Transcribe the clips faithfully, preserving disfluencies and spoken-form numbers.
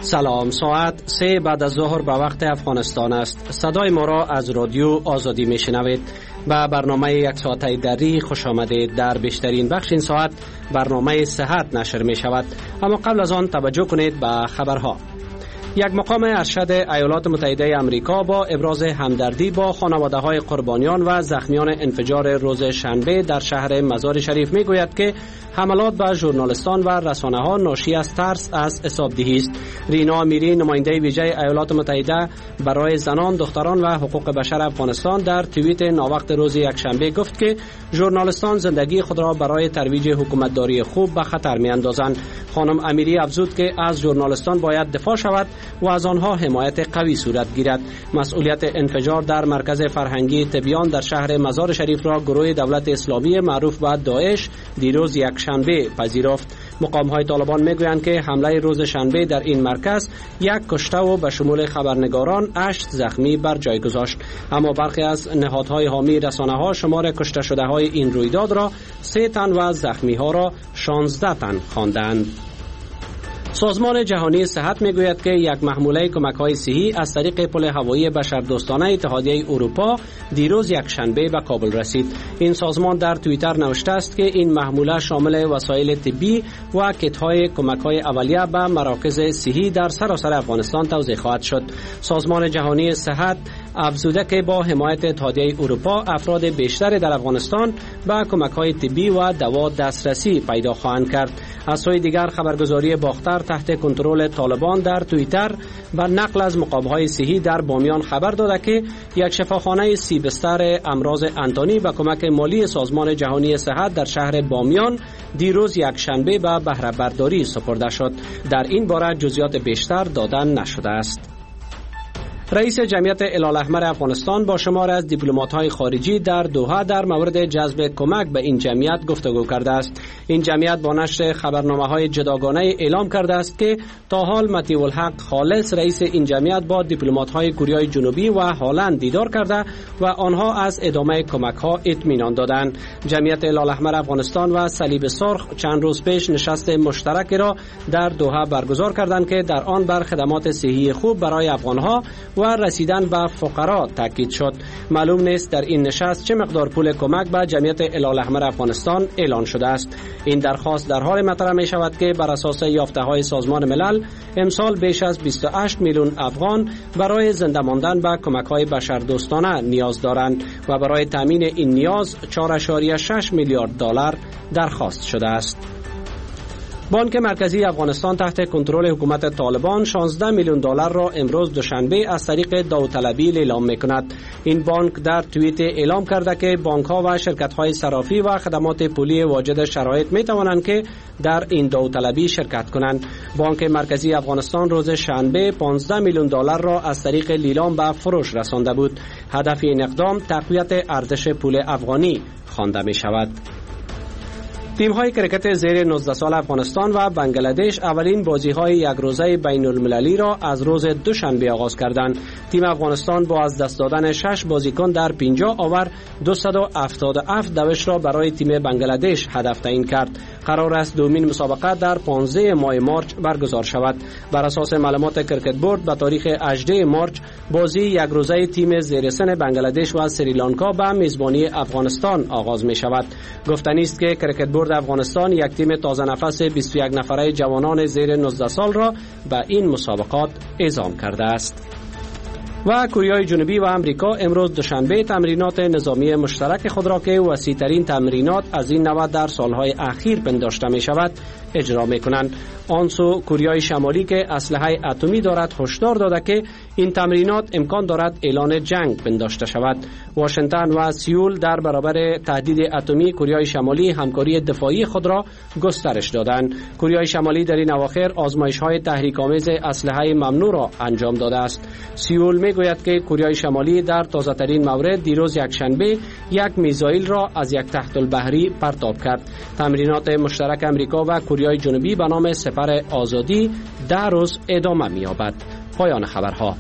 سلام، ساعت سه بعد از ظهر به وقت افغانستان است. صدای ما را از رادیو آزادی میشنوید. به برنامه یک ساعته دری خوش آمدید. در بیشترین بخش این ساعت برنامه صحت نشر می شود، اما قبل از آن توجه کنید به خبرها. یک مقام ارشد ایالات متحده آمریکا با ابراز همدردی با خانواده‌های قربانیان و زخمیان انفجار روز شنبه در شهر مزار شریف میگوید که حملات به ژورنالیستان و رسانه‌ها ناشی از ترس از حسابدهی است. رینا امیری، نماینده ویژه ایالات متحده برای زنان، دختران و حقوق بشر افغانستان، در توییت ناوقت روز یکشنبه گفت که ژورنالیستان زندگی خود را برای ترویج حکومتداری خوب به خطر می‌اندازند. خانم امیری افزود که از ژورنالیستان باید دفاع شود و از آنها حمایت قوی صورت گیرد. مسئولیت انفجار در مرکز فرهنگی تبیان در شهر مزار شریف را گروه دولت اسلامی معروف به داعش دیروز یکشنبه پذیرفت. مقام‌های طالبان میگویند که حمله روز شنبه در این مرکز یک کشته و به شمول خبرنگاران هشت زخمی بر جای گذاشت، اما برخی از نهادهای حامی رسانه‌ها شمار کشته شده‌های این رویداد را سه تن و زخمی‌ها را شانزده تن خواندند. سازمان جهانی صحت میگوید که یک محموله کمک‌های صحی از طریق پل هوایی بشردوستانه اتحادیه اروپا دیروز یکشنبه به کابل رسید. این سازمان در توییتر نوشته است که این محموله شامل وسایل طبی و کیت‌های کمک‌های اولیه به مراکز صحی در سراسر افغانستان توزیع خواهد شد. سازمان جهانی صحت افزوده که با حمایت اتحادیه اروپا افراد بیشتری در افغانستان به کمک‌های طبی و دوا دسترسی پیدا خواهند کرد. از سوی دیگر خبرگزاری باختر تحت کنترل طالبان در توییتر به نقل از مقام‌های صحی در بامیان خبر داده که یک شفاخانه سی بستر امراض انتانی به کمک مالی سازمان جهانی صحت در شهر بامیان دیروز یکشنبه به بهره برداری سپرده شد. در این باره جزئیات بیشتر داده نشده است. رئیس جمعیت هلال‌احمر افغانستان با شمار از دیپلمات‌های خارجی در دوحه در مورد جذب کمک به این جمعیت گفتگو کرده است. این جمعیت با نشر خبرنامه‌های جداگانه اعلام کرده است که تا حال مطیع الحق خالص رئیس این جمعیت با دیپلمات‌های کره جنوبی و هلند دیدار کرده و آنها از ادامه کمک‌ها اطمینان دادند. جمعیت هلال‌احمر افغانستان و صلیب سرخ چند روز پیش نشست مشترکی را در دوحه برگزار کردند که در آن بر خدمات صحی خوب برای افغان‌ها و رسیدن به فقرا تاکید شد. معلوم نیست در این نشست چه مقدار پول کمک به جمعیت هلال‌احمر افغانستان اعلان شده است. این درخواست در حال مطرح می شود که بر اساس یافته‌های سازمان ملل امسال بیش از بیست و هشت میلیون افغان برای زنده ماندن به کمک‌های بشردوستانه نیاز دارند و برای تامین این نیاز چهار ممیز شش میلیارد دلار درخواست شده است. بانک مرکزی افغانستان تحت کنترل حکومت طالبان شانزده میلیون دلار را امروز دوشنبه از طریق داوطلبی لیلام می‌کند. این بانک در توییت اعلام کرده که بانک‌ها و شرکت‌های صرافی و خدمات پولی واجد شرایط می‌توانند که در این داوطلبی شرکت کنند. بانک مرکزی افغانستان روز شنبه پانزده میلیون دلار را از طریق لیلام به فروش رسانده بود. هدف این اقدام تقویت ارزش پول افغانی خوانده می‌شود. تیم‌های کرکت زیر نوزده سال افغانستان و بنگلادش اولین بازی‌های یک روزه بین‌المللی را از روز دوشنبه آغاز کردند. تیم افغانستان با از دست دادن شش بازیکن در پنجاه آور دویست و هفتاد و هفت دوش را برای تیم بنگلادش هدف تعیین کرد. قرار است دومین مسابقه در پانزده ماه مارچ برگزار شود. بر اساس معلومات کرکت بورد به تاریخ هجدهم مارچ بازی یک روزه تیم زیر سن بنگلادش و سریلانکا به میزبانی افغانستان آغاز می شود. گفتنی است که کرکت بورد افغانستان یک تیم تازه نفس بیست و یک نفره جوانان زیر نوزده سال را به این مسابقات اعزام کرده است. و کره جنوبی و آمریکا امروز دوشنبه تمرینات نظامی مشترک خود را که وسیع‌ترین تمرینات از این نوع در سالهای اخیر پنداشته می شود اجرا می کنند. آنسو کره شمالی که اسلحه اتمی دارد هشدار داده که این تمرینات امکان دارد اعلان جنگ پنداشته شود. واشنگتن و سئول در برابر تهدید اتمی کره شمالی همکاری دفاعی خود را گسترش دادند. کره شمالی در این اواخر آزمایش‌های تحریک‌آمیز اسلحه ممنوع را انجام داده است. سئول میگوید که کره شمالی در تازه‌ترین مورد دیروز یکشنبه یک میزایل را از یک تحت البحری پرتاب کرد. تمرینات مشترک آمریکا و کره جنوبی به نام سپر آزادی ده روز ادامه می‌یابد. پایان خبرها.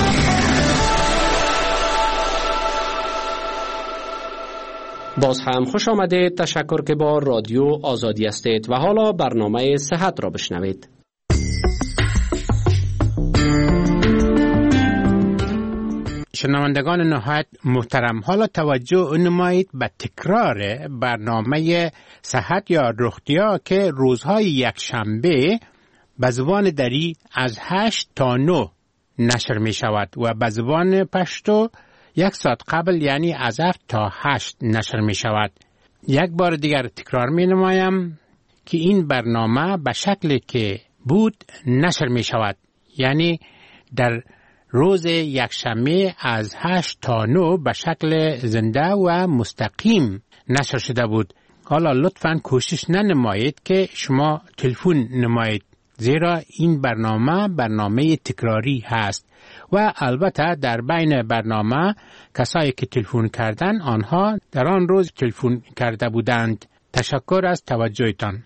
باز هم خوش آمدید. تشکر که با رادیو آزادی هستید و حالا برنامه صحت را بشنوید. شنوندگان نهایت محترم، حالا توجه نمایید به تکرار برنامه صحت یا رختیا که روزهای یکشنبه به زبان دری از هشت تا نه نشر می شود و به زبان پشتو یک ساعت قبل یعنی از هفت تا هشت نشر می شود. یک بار دیگر تکرار می نمایم که این برنامه به شکلی که بود نشر می شود، یعنی در روز یکشنبه از هشت تا نه به شکل زنده و مستقیم نشر شده بود. حالا لطفاً کوشش ننمایید که شما تلفن نمایید، زیرا این برنامه برنامه تکراری هست و البته در بین برنامه کسایی که تلفن کردن آنها در آن روز تلفن کرده بودند. تشکر از توجهتان.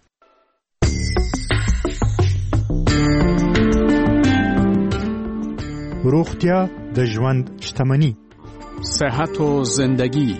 روغتیا د ژوند شتمنی، صحت و زندگی.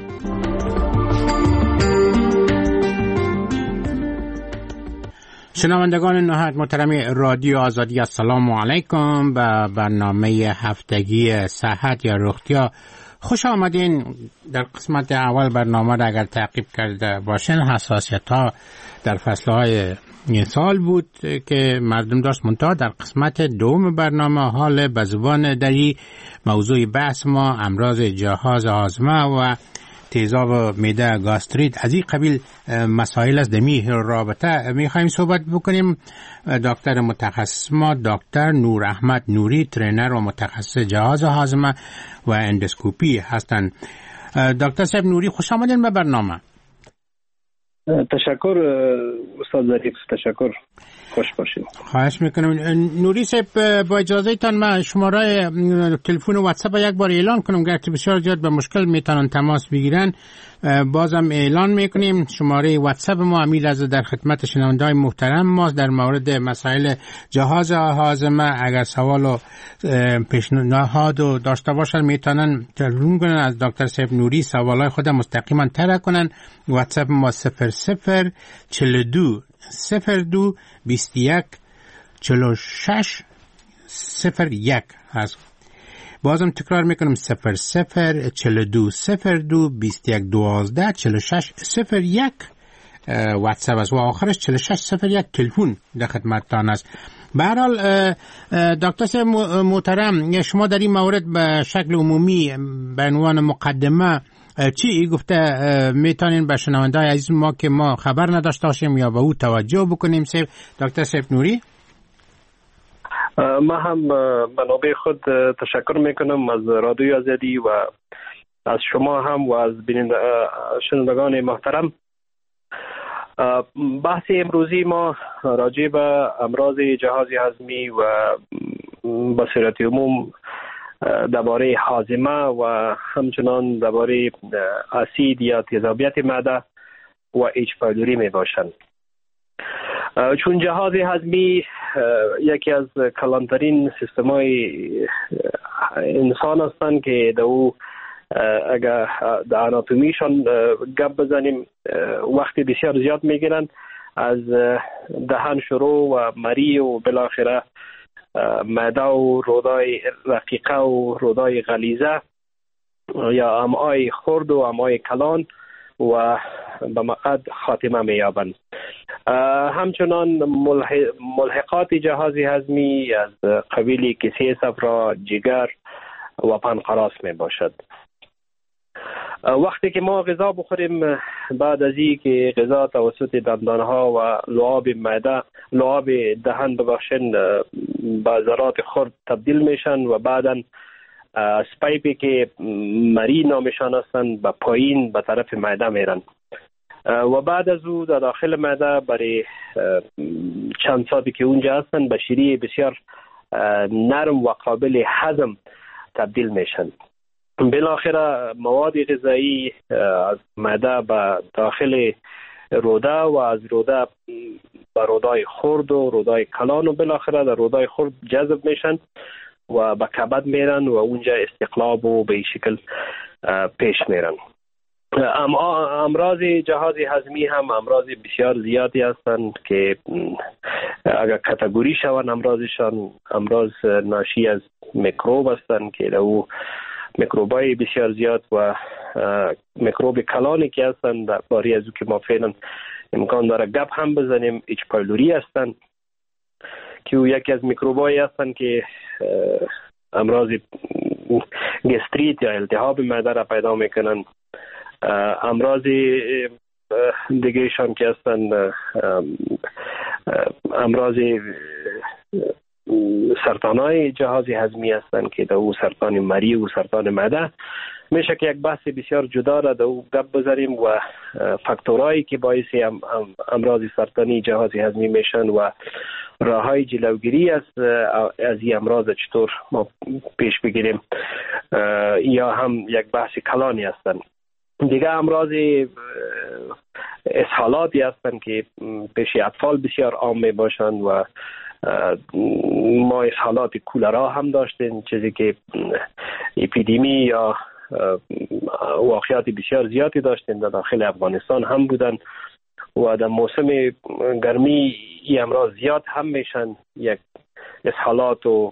شنوندگان نهایت محترم رادیو آزادی، السلام علیکم. به برنامه هفتگی صحت یا رختیا خوش آمدین. در قسمت اول برنامه را اگر تعقیب کرده باشین، حساسیت ها در فصلهای سال بود که مردم داشت منتها در قسمت دوم برنامه حال به زبان دری موضوع بحث ما امراض جهاز هاضمه و تیزاب معده، گاستریت، از این قبیل مسائل از دمی رابطه میخوایم صحبت بکنیم. دکتر متخصص ما دکتر نور احمد نوری، ترینر و متخصص جهاز هاضمه و اندوسکوپی هستند. دکتر صاحب نوری، خوش آمدین به برنامه. تشکر استاد ظریف، تشکر، خوش باشید. خواهش میکنم. نوری صاحب، با اجازه تان من شماره تلفن و واتساپ یک بار اعلان کنم، گرچه بسیار زیاد به مشکل میتونن تماس بگیرن. بازم اعلان میکنیم شماره واتساپ ما امیل از در خدمت شنونده‌های محترم ماست در مورد مسائل جهاز هاضمه. اگر سوال و پیشنهاد و داشته باشن میتونن تلفن کنن از دکتر صاحب نوری، سوالای خود مستقیما طرح کنن. واتساپ ما صفر صفر چهل و دو صفر دو بیست و یک چهل و شش صفر یک هست. بازم تکرار میکنم صفر صفر چهل و دو صفر دو بیست و یک دوازده چهل و شش صفر یک واتساپ است و آخرش چهل و شش صفر یک تلفن در خدمتتان است. به هر حال دکتر صاحب محترم، شما در این مورد به شکل عمومی به عنوان مقدمه چی گفته میتونین به شنونده‌های عزیز ما که ما خبر نداشته باشیم یا به او توجه بکنیم؟ صاحب دکتر صاحب نوری. ما هم به نوبه خود تشکر میکنم از رادیو آزادی و از شما هم و از شنوندگان محترم. بحث امروزی ما راجع به امراض جهاز هضمی و به صورت عموم درباره هاضمه و همچنان درباره اسید یا تیزابیت معده و ایچ پایلوری می باشند. چون جهاز هضمی یکی از کلانترین سیستم‌های انسان هستند که در او اگر در آناتومیشان گپ بزنیم وقتی بسیار زیاد میگیرن، از دهن شروع و مری و بالاخره معده و رودای رقیقه و رودای غلیظه یا امعای خرد و امعای کلان و به مقعد خاتمه می‌یابند. همچنان ملحقات جهاز هضمی از قبیل کیسه صفرا، جگر و پنقراس می باشد. وقتی که ما غذا بخوریم، بعد از این که غذا توسط دندانها و لعاب معده، لعاب دهن ببخشین به ذرات خرد تبدیل میشن و بعدا از پایپی که مری نامشان هستند به پایین به طرف معده میرن و بعد از او در داخل معده برای چند ساعتی که اونجا هستند به شیره بسیار نرم و قابل هضم تبدیل میشن. بالاخره مواد غذایی از معده به داخل روده و از روده به رودای خرد و رودای کلان و بالاخره در رودای خرد جذب میشن و به کبد میرن و اونجا استقلاب و به این شکل پیش میرن. امراض جهاز هضمی هم امراض بسیار زیادی هستند که اگر کاتگوری شوند امراضشان امراض ناشی از میکروب هستند که او میکروبای بسیار زیاد و میکروب کلانی که هستند در باری از او که ما فعلا امکان داره گپ هم بزنیم ایچ پایلوری هستند که او یکی از میکروبایی هستند که امراض گستریت یا التهاب معده را پیدا میکنن. امراض دیگه شان که هستند امراض سرطانای جهاز هضمی هستند که در او سرطان مری و سرطان معده میشه که یک بحث بسیار جدا را در او گپ بذاریم و فاکتورایی که باعث امراض سرطانی جهاز هضمی میشن و راههای جلوگیری از از این امراض چطور ما پیش بگیریم یا هم یک بحث کلانی هستند. دیگه امراض اسهالاتی هستند که پیش اطفال بسیار عام می باشند و ما اسهالات کولرا هم داشتیم، چیزی که اپیدمی یا واقعیات بسیار زیادی داشتیم در داخل افغانستان هم بودن و در موسم گرمی این امراض زیاد هم میشن، یک اسهالات و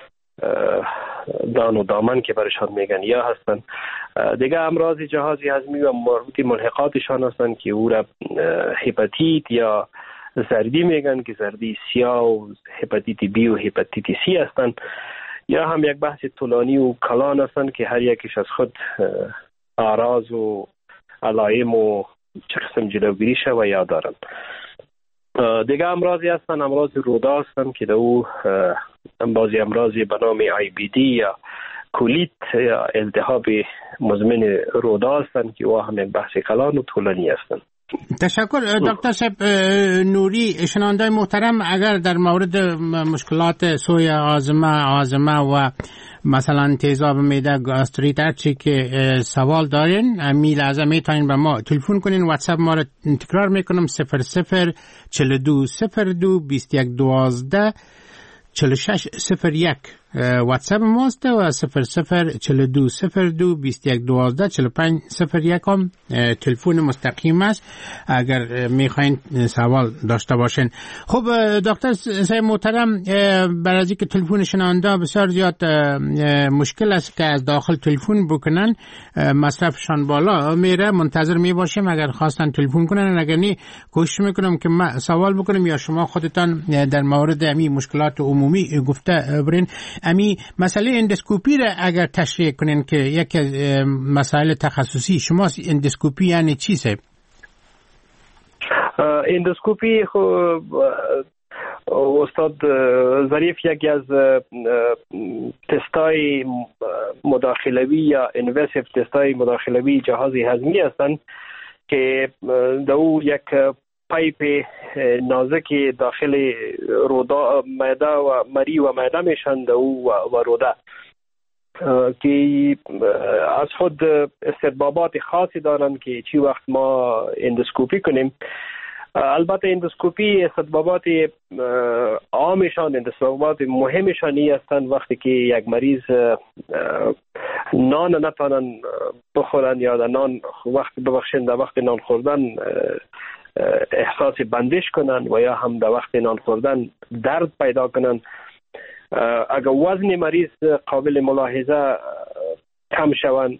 دان و دامن که برشان میگن یا هستن. دیگه امراض جهاز هضمی و مربوط ملحقاتشان هستن که او را هپاتیت یا زردی میگن که زردی سیاه و هپاتیت بی و هپاتیت سی هستن، یا هم یک بحث طولانی و کلان هستن که هر یکیش از خود اعراض و علائم و چه قسم جلوگیری شوه یا دارن. دیگه امراضی هستن امراض روده هستن که در او بعضی امراضی به نام آی بی دی یا کولیت یا التهاب مزمن روده هستن که او هم یک بحث کلان و طولانی هستن. تشکر دکتر صاحب نوری. شنوندای محترم، اگر در مورد مشکلات سوی آزمه آزمه و مثلا تیزاب معده گاستریت هرچی که سوال دارین امی لحظه میتونین به ما تلفن کنین. واتساپ ما رو تکرار میکنم صفر صفر چهل و دو صفر دو بیست و یک دوازده چهل و شش صفر یک واتساپ ماست و صفر صفر چهل و دو صفر دو بیست و یک دوازده چهل و پنج صفر یک هم تلفن مستقیم است اگر میخواین سوال داشته باشین. خب دکتر صاحب محترم، برای از اینکه تلفن شنونده بسیار زیاد مشکل است که از داخل تلفن بکنن، مصرفشان بالا میره، منتظر میباشیم اگر خواستن تلفن کنن، اگر نی کوشش میکنم که ما سوال بکنم یا شما خودتان در مورد امی مشکلات عمومی گفته برین. امی مسئله اندوسکوپی را اگر تشریح کنین که یک مسائل تخصصی شماست. اندوسکوپی یعنی چی صاحب؟ اندوسکوپی خب استاد ظریف یکی از تستای مداخلوی یا اینویسیو تستای مداخلوی جهاز هضمی هستند که در او یک پایپ نازک داخل روده معده و مری و معده میشن در او و روده که از خود استطبابات خاصی دارن که چی وقت ما اندوسکوپی کنیم. البته اندوسکوپی استطبابات عامشان استطبابات مهمشانی هستند وقتی که یک مریض نان نتانن بخورن یا در نان وقت ببخشن در وقت نان خوردن احساس بندش کنن و یا هم در وقت نان خوردن درد پیدا کنن. اگر وزن مریض قابل ملاحظه کم شوند،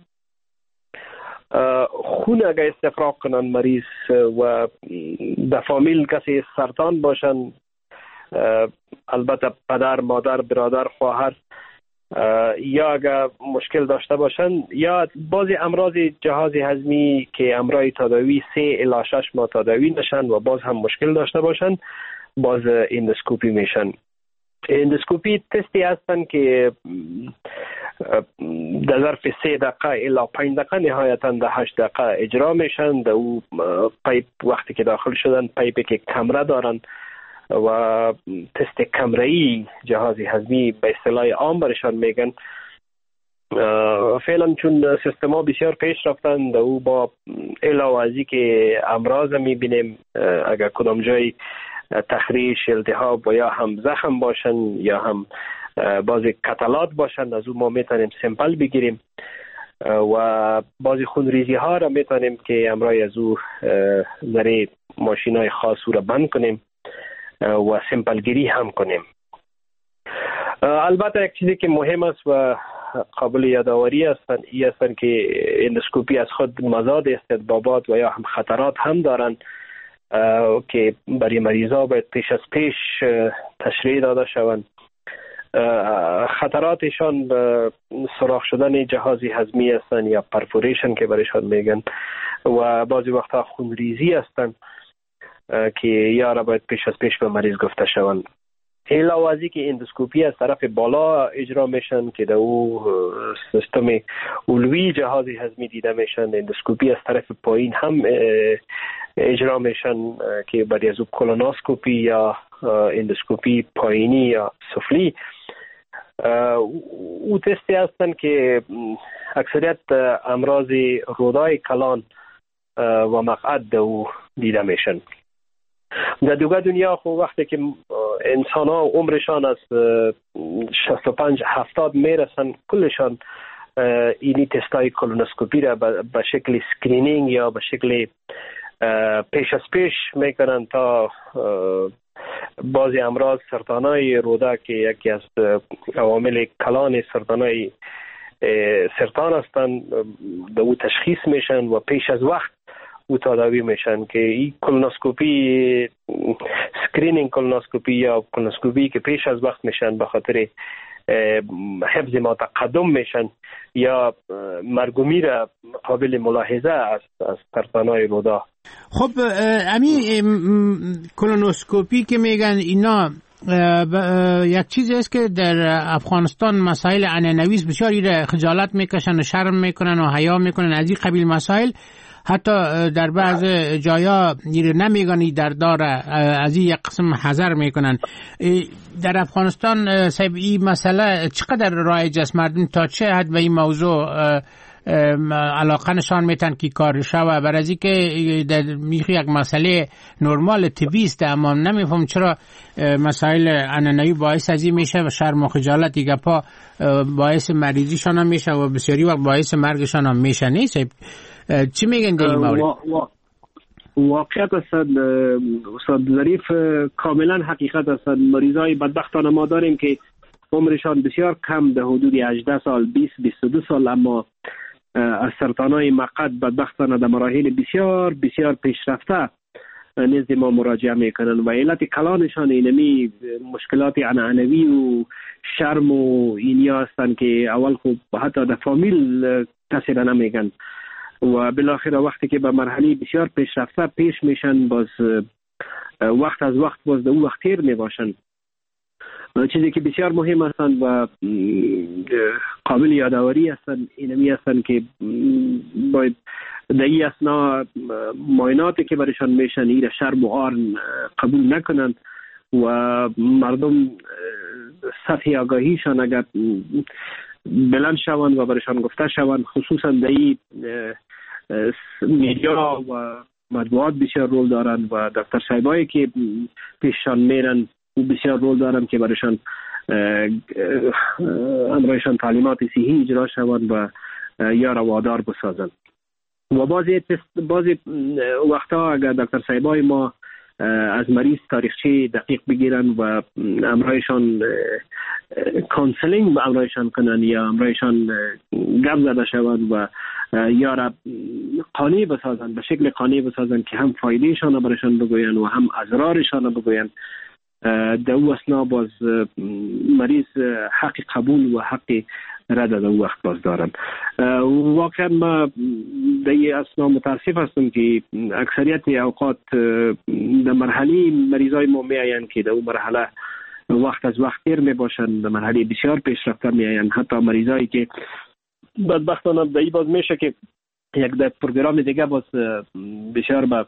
خون اگر استفراغ کنن مریض و در فامیل کسی سرطان باشن، البته پدر، مادر، برادر، خواهر، یا اگر مشکل داشته باشن یا بعضی امراض جهاز هضمی که امراض تداوی سه الی شش ماه تداوی نشن و باز هم مشکل داشته باشن، باز اندوسکوپی میشن. اندوسکوپی تستی هستن که در ظرف سه دقیقه الی پنج دقیقه نهایتا در هشت دقیقه اجرا میشن. در او پایپ وقتی که داخل شدن، پایپی که کمره دارن و تست کمره‌ای جهاز هضمی به اصطلاح عام برشان میگن. فعلا چون سیستم ها بسیار پیش رفتن، در او با علاوه از این که امراض میبینیم، اگر کدام جای تخریش، التهاب و یا هم زخم باشن یا هم بعضی کتلات باشن، از او ما میتونیم سمپل بگیریم و بعضی خونریزی ها را میتونیم که امراض از او ذره ماشین های خاص او را بند کنیم و سمپل گیری هم کنیم. البته یک چیزی که مهم است و قابل یادآوری هستند ای هستند که اندوسکوپی از خود مزاد استطبابات و یا هم خطرات هم دارند که برای مریضا باید پیش از پیش تشریح داده شوند. خطراتشان سوراخ شدن جهاز هضمی هستند یا پرفوریشن که برایشان میگن و بعضی وقتا خونریزی هستند که یا را باید پیش از پیش به مریض گفته شوند. علاوه از اینکه اندوسکوپی از طرف بالا اجرا میشن که در او سیستم علوی جهاز هضمی دیده میشن، اندوسکوپی از طرف پایین هم اجرا میشن که بعد از او کولونوسکوپی یا اندوسکوپی پایینی یا سفلی. او تستی هستن که اکثریت امراض رودای کلان و مقعد در او دیده میشن. در دیگر دنیا خب وقتی که انسان ها عمرشان از شصت و پنج هفتاد میرسن کلشان اینی تستای کولونوسکوپی را به شکل سکرینینگ یا به شکل پیش از پیش میکنن تا بعضی امراض سرطانای روده که یکی از عوامل کلان سرطانای سرطان هستند به او تشخیص میشن و پیش از وقت او تداوی میشن که این کولونوسکوپی سکرینینگ کولونوسکوپی یا کولونوسکوپی که پیش از وقت میشن به خاطر حفظ ما تقدم میشن یا مرگ و میر قابل ملاحظه است از سرطانای روده. خب امی کولونوسکوپی که میگن اینا یک چیزی است که در افغانستان مسائل عنعنوی بسیاری را خجالت میکشن و شرم میکنن و حیا میکنن از این قبیل مسائل. حتی در بعض جایا نیره نمیگنی در داره از این یک قسم حذر میکنن. در افغانستان صاحب این مسئله چقدر رایج است؟ مردم تا چه حد به این موضوع علاقه نشان میتن که کار شوه؟ برای از این که میخوی یک مسئله نرمال طبیعی است اما نمیفهم چرا مسائل عنعنوی باعث از این میشه و شرم و خجالت دیگه پا باعث مریضیشان هم میشه و بسیاری وقت باعث مرگشان هم میشه. نیست چی میگن در این مورد؟ واقعیت است استاد ظریف، کاملا حقیقت است. مریضای بدبختانه ما داریم که عمرشان بسیار کم در حدود هجده سال بیست بیست و دو سال اما از سرطانای مقعد بدبختانه در مراحل بسیار بسیار پیشرفته نزد ما مراجعه میکنن و علت کلانشان اینمی مشکلات عنعنوی و شرم و اینیا هستند که اول خوب حتی در فامیل کسی را نمیگن و بالاخره وقتی که به مرحله بسیار پیشرفته پیش میشن باز وقت از وقت باز در اون وقت تیر میباشن. چیزی که بسیار مهم هستند و قابل یادآوری هستند اینمی هستند که باید در این اثنا معایناتی که برشان میشن این شرم و عار قبول نکنند و مردم سطح آگاهیشان اگر بلند شوند و برشان گفته شوند، خصوصا در این میدیا و مطبوعات بسیار رول دارند و دکتر صاحبایی که پیششان میرن و بسیار رول دارند که برشان امرایشان تعلیمات صحیح اجرا شوند و یا روادار بسازند. و بعضی بعضی وقتا اگر دکتر صاحبای ما از مریض تاریخچه دقیق بگیرن و امرایشان کانسلینگ به امرایشان کنن یا امرایشان گپ زده شوند و یا را قانع بسازن، به شکل قانع بسازن که هم فایدهشان برشان بگوین و هم اضرارشان بگوین، در او اثنا باز مریض حق قبول و حق رد در او وقت باز دارن. واقعا ما در این اثنا متاسف هستم که اکثریت اوقات در مرحله مریضای ما می آیند که در اون مرحله وقت از وقت تیر می باشند، در مرحله بسیار پیشرفته می آیند. حتی مریضایی که بدبختانه در این باز میشه که یک در پروگرام دیگه باز بسیار با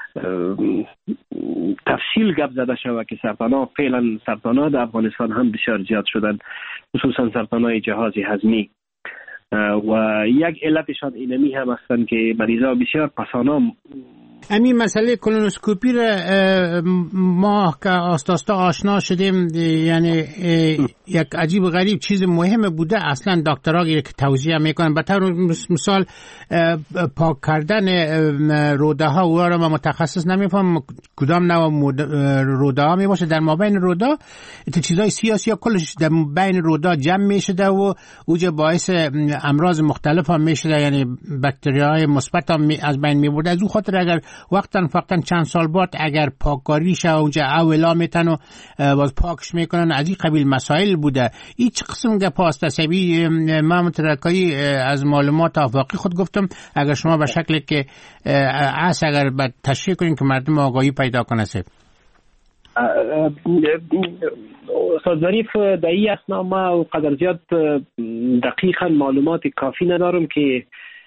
تفصیل گپ زده شود که سرطان‌ها فعلا سرطان‌ها در افغانستان هم بسیار زیاد شدن، خصوصا سرطان‌های جهاز هضمی و یک علتشان اینمی هم هستند که مریضا بسیار پسانا همین مسئله کولونوسکوپی را ما که آستاستا آشنا شدیم، یعنی یک عجیب غریب چیز مهم بوده. اصلا دکترها که توضیح میکنن به طور مثال پاک کردن روده ها، او را ما متخصص نمیفهم کدام نوع روده ها می باشه. در مابین روده این چیزای سیاسی ها کلش در بین روده جمع میشده و اوجه باعث امراض مختلف هم میشده، یعنی باکتریای مثبت هم از بین میبرده. از او خاطر اگر وقتا فقطا چند سال بعد اگر پاککاری شه اونجا اولا میتن و باز پاکش میکنن، از این قبیل مسائل بوده. این چه قسم گپ است؟ سبی ما مترکایی از معلومات آفاقی خود گفتم، اگر شما به شکل که اس اگر به تشریح کنین که مردم آگاهی پیدا کنه. سب استاد ظریف در این اثنا ما قدر زیاد دقیقا معلومات کافی ندارم که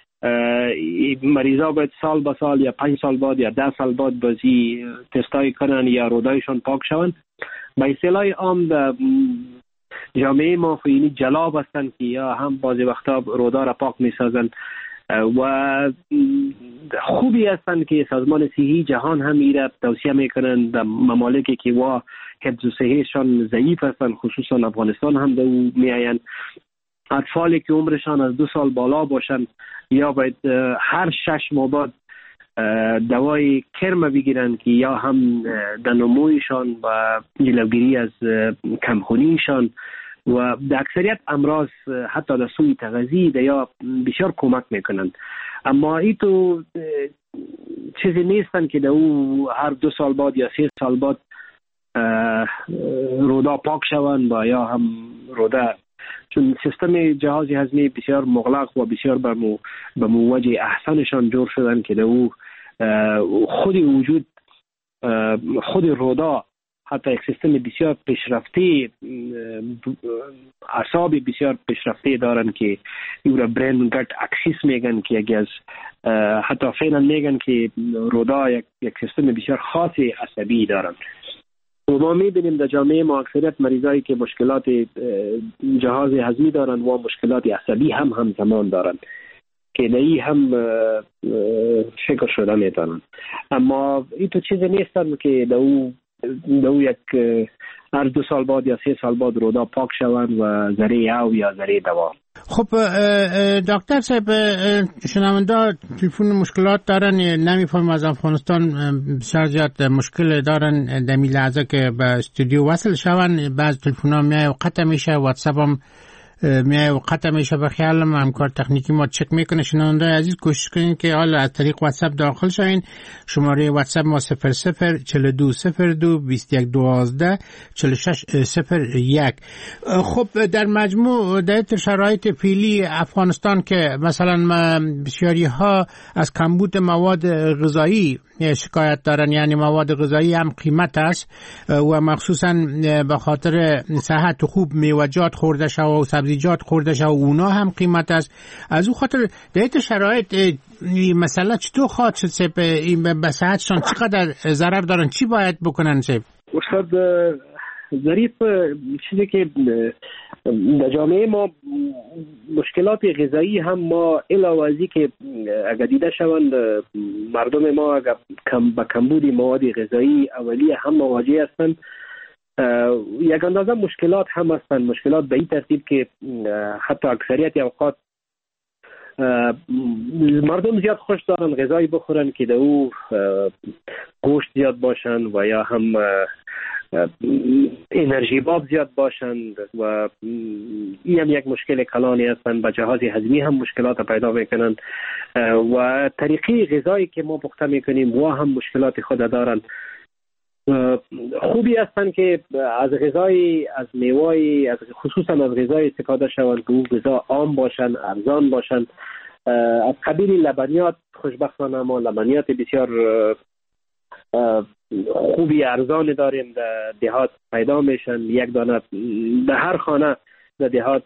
مریضا باید سال با سال یا پنج سال بعد یا ده سال بعد بازی تستای کنن یا رودایشون پاک شون. به اصطلاح عام در جامعه ما خیلی جلاب هستن که یا هم بعضی وقتا رودا را پاک میسازن و خوبی هستن که سازمان صحی جهان هم ایره توصیه میکنن در ممالکی که وا حفظ و صحیشان ضعیف هستن، خصوصا افغانستان هم در او میاین. اطفالی که عمرشان از دو سال بالا باشن یا باید هر شش ماه بعد دوای کرم بگیرن که یا هم در نمویشان و جلوگیری از کمخونیشان و در اکثریت امراض حتی در سوی تغذیه یا بسیار کمک میکنن. اما ای تو چیزی نیستن که در او هر دو سال بعد یا سه سال بعد رودا پاک شوند و یا هم رودا، چون سیستم جهاز هضمی بسیار مغلق و بسیار به موجه احسنشان جور شدن که در او خود وجود خود رودا حتی یک سیستم بسیار پیشرفته، اعصاب بسیار پیشرفته دارن که او را برین گت اکسیس میگن که یکی از حتی فعلا میگن که رودا یک, یک سیستم بسیار خاص عصبی دارن. و ما میبینیم در جامعه ما اکثریت مریضایی که مشکلات جهاز هضمی دارن و مشکلات عصبی هم همزمان دارن که دایی هم فکر شده میتونن. اما این تو چیزی نیستن که دو دو یک هر دو سال بعد یا سه سال بعد رودا پاک شوند و ذره او یا ذره دوا. خب دکتر صاحب، شنونده تلفن مشکلات دارن، نمیفهم از افغانستان بسیار زیاد مشکل دارن در این لحظه که به استودیو وصل شون. بعض تلفن ها میای و قطع میشه، واتساپ هم میای و قطع میشه. به خیالم همکار تکنیکی ما چک میکنه. شنونده عزیز کوشش کنین که حالا از طریق واتساپ داخل شوین. شماره واتساپ ما صفر صفر چهل و دو صفر دو بیست و یک دوازده چهل و شش صفر یک. خب در مجموع در شرایط فعلی افغانستان که مثلا بسیاری ها از کمبود مواد غذایی شکایت دارن، یعنی مواد غذایی هم قیمت است و مخصوصا به خاطر صحت خوب میوه‌جات خورده شو و سبزیجات خورده شو اونا هم قیمت است. از او خاطر در این شرایط مسئله چطور خواهد شد سب این به صحتشان چقدر ضرر دارن؟ چی باید بکنن سب؟ استاد ظریف، چیزی که در جامعه ما مشکلات غذایی هم ما علاوه از این که اگر دیده شوند مردم ما اگر کم با کمبود مواد غذایی اولیه هم مواجه هستند، یک اندازه مشکلات هم هستند. مشکلات به این ترتیب که حتی اکثریت اوقات مردم زیاد خوش دارن غذایی بخورن که در او گوشت زیاد باشن و یا هم انرژی باب زیاد باشند و این هم یک مشکل کلانی هستند. به جهاز هضمی هم مشکلات پیدا میکنن و طریقه غذایی که ما پخته میکنیم و هم مشکلات خود دارن. خوبی هستند که از غذای از میوه از خصوصا از غذای استفاده شوند که او غذا عام باشن، ارزان باشن. از قبیل لبنیات خوشبختانه ما لبنیات بسیار خوبی ارزان داریم در دهات پیدا میشن. یک دانه در هر خانه در دهات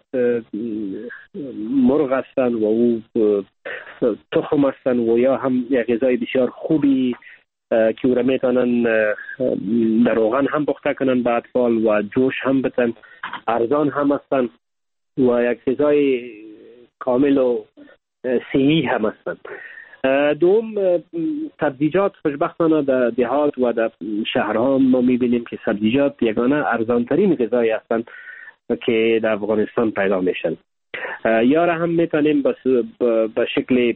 مرغ هستن و او تخم هستن و یا هم یک غذای بسیار خوبی که او را میتونن در روغن هم پخته کنن به اطفال و جوش هم بتن، ارزان هم هستن و یک غذای کامل و صحی هم هستن. دوم سبزیجات خوشبختانه در دهات و در شهرها ما میبینیم که سبزیجات یگانه ارزانترین غذایی هستند که در افغانستان پیدا میشن. یا را هم میتونیم به شکل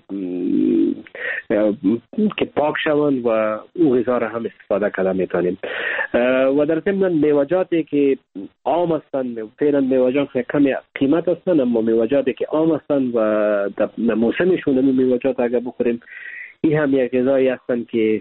که پاک شوند و او غذا را هم استفاده کرده میتونیم. و در ضمن میوجاتی که عام هستند، فعلا میوجات کم قیمت هستند اما میوجاتی که عام هستند و در موسمشون این میوجات اگر بخوریم این هم یک غذایی هستند که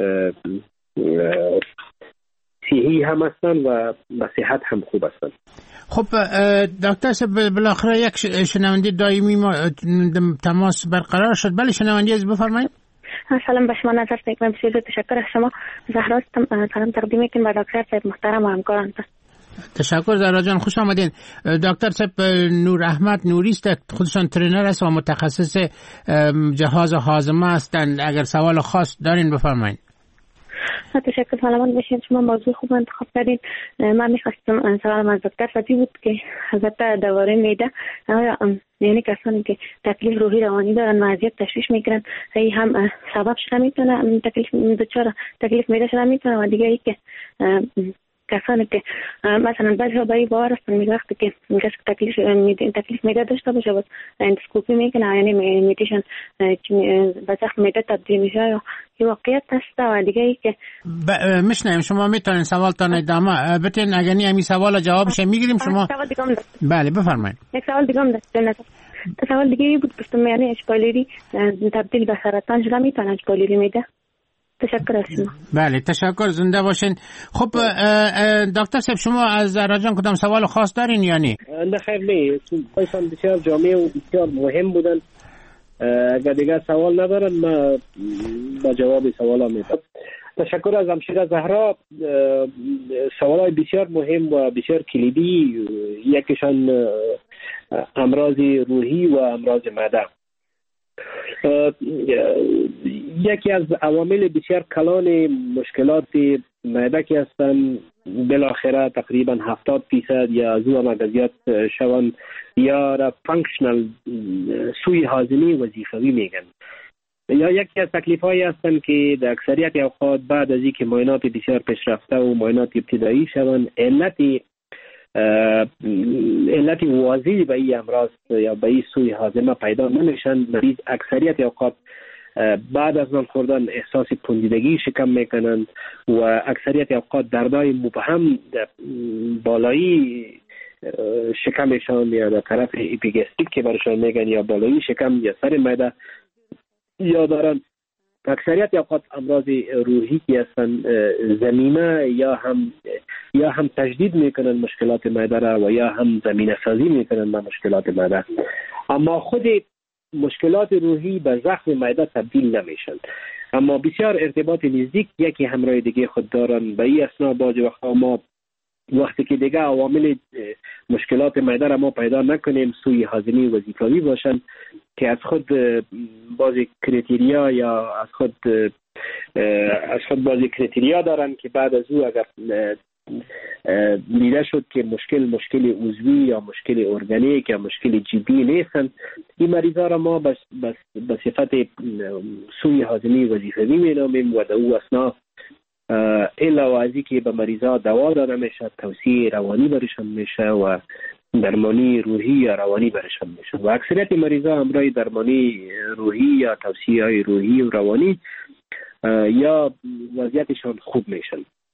صحی هم هستند و به صحت هم خوب هستند. خب دکتر صاحب بالاخره یک شنونده دائمی ما تماس برقرار شد. بله شنونده از بفرمایید. سلام به شما نظر میکنم. بسیار تشکر از شما. زهرا سلام تقدیم میکنم به دکتر صاحب محترم و همکاران. تشکر زهرا جان، خوش آمدین. دکتر صاحب نور احمد نوری است، خودشان ترینر است و متخصص جهاز هاضمه هستند. اگر سوال خاص دارین بفرمایید. تشکر. سلامت باشید. شما موضوع خوب انتخاب کردین. من میخواستم سوالم از دکتر فتی بود که حضرت درباره معده، یعنی کسانی که تکلیف روحی روانی دارن و اذیت تشویش میکنن این هم سبب شده میتونه تکلیف دچار تکلیف معده شده میتونه و دیگه ای که کسانی که مثلا بعضی ها برای باور هستن میگه وقتی که کسی تکلیف تکلیف معده داشته باشه باز اندوسکوپی میکنه، یعنی میدیشن به زخم معده تبدیل میشه یا این واقعیت هست. و دیگه ای که میشنیم شما میتونین سوالتان ادامه بتین. اگر نی همین سوال جوابش میگیریم شما. بله بفرمایید. یک سوال دیگه هم داشت. سوال دیگه بود گفتم یعنی اشپایلری تبدیل به سرطان شده میتونه اشپایلری معده؟ تشکر از شما. بله تشکر، زنده باشین. خب دکتر صاحب شما از زهرا جان کدام سوال خاص دارین یا نه؟ نه خیر نه، خواهشان بسیار جامع و بسیار مهم بودن. اگر دیگر سوال ندارن ما با جواب سوالا میدم. تشکر از همشیره زهرا. سوالای بسیار مهم و بسیار کلیدی، یکیشان امراض روحی و امراض معده. یکی از عوامل بسیار کلان مشکلات معده که هستند بالاخره تقریبا هفتاد درصد یا از او هم زیاد شوند یا را فانکشنال سوی هاضمه وظیفوی میگن. یا یکی از تکلیف هایی هستند که در اکثریت اوقات بعد از اینکه معاینات بسیار پیشرفته و معاینات ابتدایی شوند علت علت واضحی به این امراض یا به این سوی هاضمه پیدا نمیشن. مریض اکثریت اوقات بعد از نان خوردن احساس پوندیدگی شکم میکنند و اکثریت اوقات دردای مبهم بالایی شکمشان یا در طرف اپیگاستریک که برشان میگن یا بالایی شکم یا سر معده یا دارن. اکثریت اوقات امراض روحی که هستند زمینه یا هم یا هم تجدید میکنن مشکلات معده را و یا هم زمینه سازی میکنن به مشکلات معده، اما خود مشکلات روحی به زخم معده تبدیل نمیشن، اما بسیار ارتباط نزدیک یکی همراه دیگه خود دارن. به این اسنا باز وقتا ما وقتی که دیگه عوامل مشکلات معده را ما پیدا نکنیم سوی هاضمه وظیفوی باشن که از خود بعضی کریتریا یا از خود از خود بعضی کریتریا دارن که بعد از او اگر دیده شد که مشکل مشکل عضوی یا مشکل ارگانیک یا مشکل جدی نیستن، این مریضا را ما بس بس به صفت سوی هاضمه وظیفوی مینامیم و در او اسنا علاوه از اینکه به مریضا دوا داده میشه توصیه روانی برشان میشه و درمانی روحی یا روانی برشان میشه و اکثریت مریضا همراه درمانی روحی یا توصیه های روحی و روانی یا وضعیتشان خوب میشن.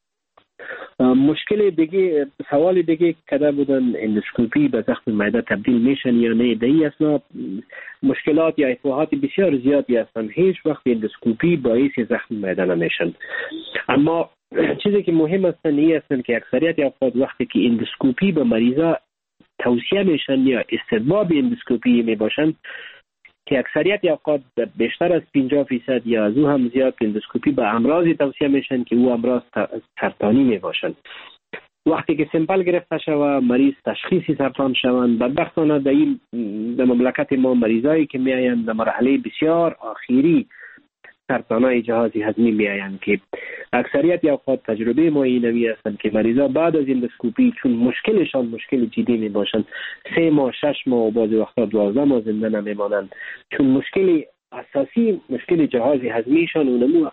مشکل دیگه سوال دیگه کده بودن اندوسکوپی به زخم معده تبدیل میشن یا نه؟ دهی اصلا مشکلات یا افواهات بسیار زیادی هستن، هیچ وقت اندوسکوپی باعث زخم معده نمیشن. اما چیزی که مهم است این است که اکثریت افراد وقتی که اندوسکوپی به مریضا توصیه میشن یا استحباب اندوسکوپی میباشن که اکثریت اوقات بیشتر از پنجاه فیصد یا از او هم زیاد اندوسکوپی به امراضی توصیه میشن که او امراض سرطانی میباشن. وقتی که سمپل گرفته شود مریض تشخیصی سرطان شوند، بدبختانه در این در مملکت ما مریضایی که میآیند در مرحله بسیار آخری سرطانای جهاز هضمی میآیند که اکثریت اوقات تجربه ما اینمی هستند که مریضا بعد از اندوسکوپی چون مشکلشان مشکل جدی میباشند سه ماه شش ماه و بعضی وقتا دوازده ماه زنده نمیمانند، چون مشکل اساسی مشکل جهاز هضمیشان اونمو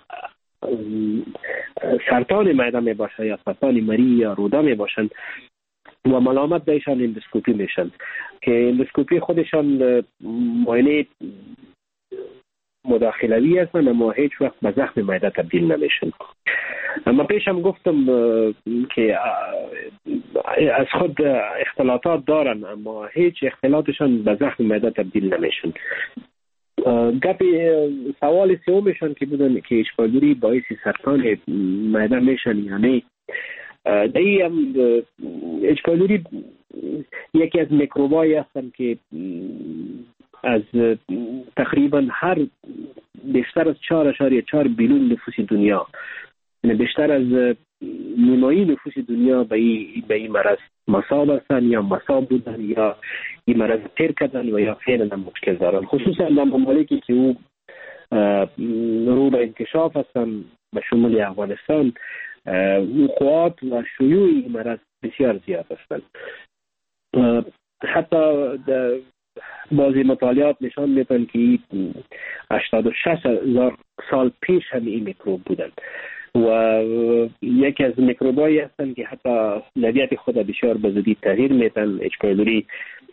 سرطان معده می باشه یا سرطان مری یا روده می باشن و ملامت بهشان اندوسکوپی میشن که اندوسکوپی خودشان معاینه مداخلوی هستن اما هیچ وقت به زخم معده تبدیل نمیشن. اما پیشم گفتم که از خود اختلاطات دارن اما هیچ اختلاطشان به زخم معده تبدیل نمیشن. گپی سوال سومشان که بودن که اشپالوری باعث سرطان معده میشن یا نه، دایی هم اشپالوری یکی از میکروبایی هستن که از تقریبا هر بیشتر از چهار اشاریه چهار بیلیون نفوس دنیا، یعنی بیشتر از نیمایی نفوس دنیا به این مرض مصاب هستن یا مصاب بودن یا این مرض تیر کردن و یا فعلا مشکل دارن، خصوصا در ممالکی که او رو به انکشاف هستن به شمول افغانستان. وقوعات و شیوع این مرض بسیار زیاد هستن. حتی بعضی مطالعات نشان میدن که هشتاد و شش هزار سال پیش هم این میکروب بودن و یکی از میکروبایی هستن که حتی نوعیت خود بسیار به زودی تغییر میدن. اچ پایلوری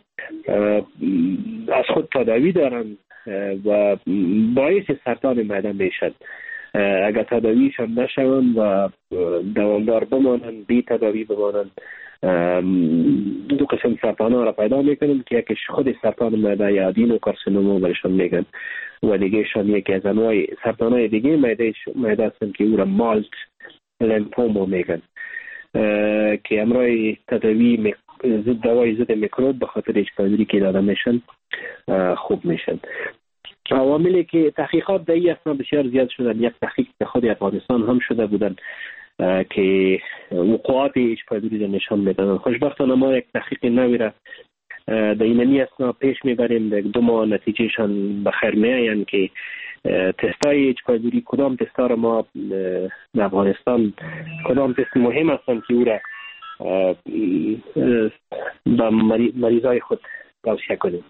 از خود تداوی دارن و باعث سرطان معده میشن. اگر تداویشان نشون و دوامدار بمانن، بی تداوی بمانن، دو قسم سرطان ها را پیدا میکنن که یکیش خود سرطان معده یا آدینوکارسینوما برشان میگن و دیگه شان یکی از انواع سرطان های دیگه معده معده هستن که او را مالت لیمفوما میگن که امرای تداوی ضد دوای ضد میکروب به خاطر اچ پایلوری که داده میشن خوب میشن. عواملی که تحقیقات در این اثنا بسیار زیاد شدن، یک تحقیق در خود افغانستان هم شده بودن که وقوعات اچ پایلوری نشان میدن. خوشبختانه ما یک تحقیق نوی را در این اثنا پیش میبریم، در دو ماه نتیجهشان بخیر میآیند که تستای اچ پایلوری کدام تستا را ما در افغانستان کدام تست مهم هستند که او را به مریضای خود توصیه کنیم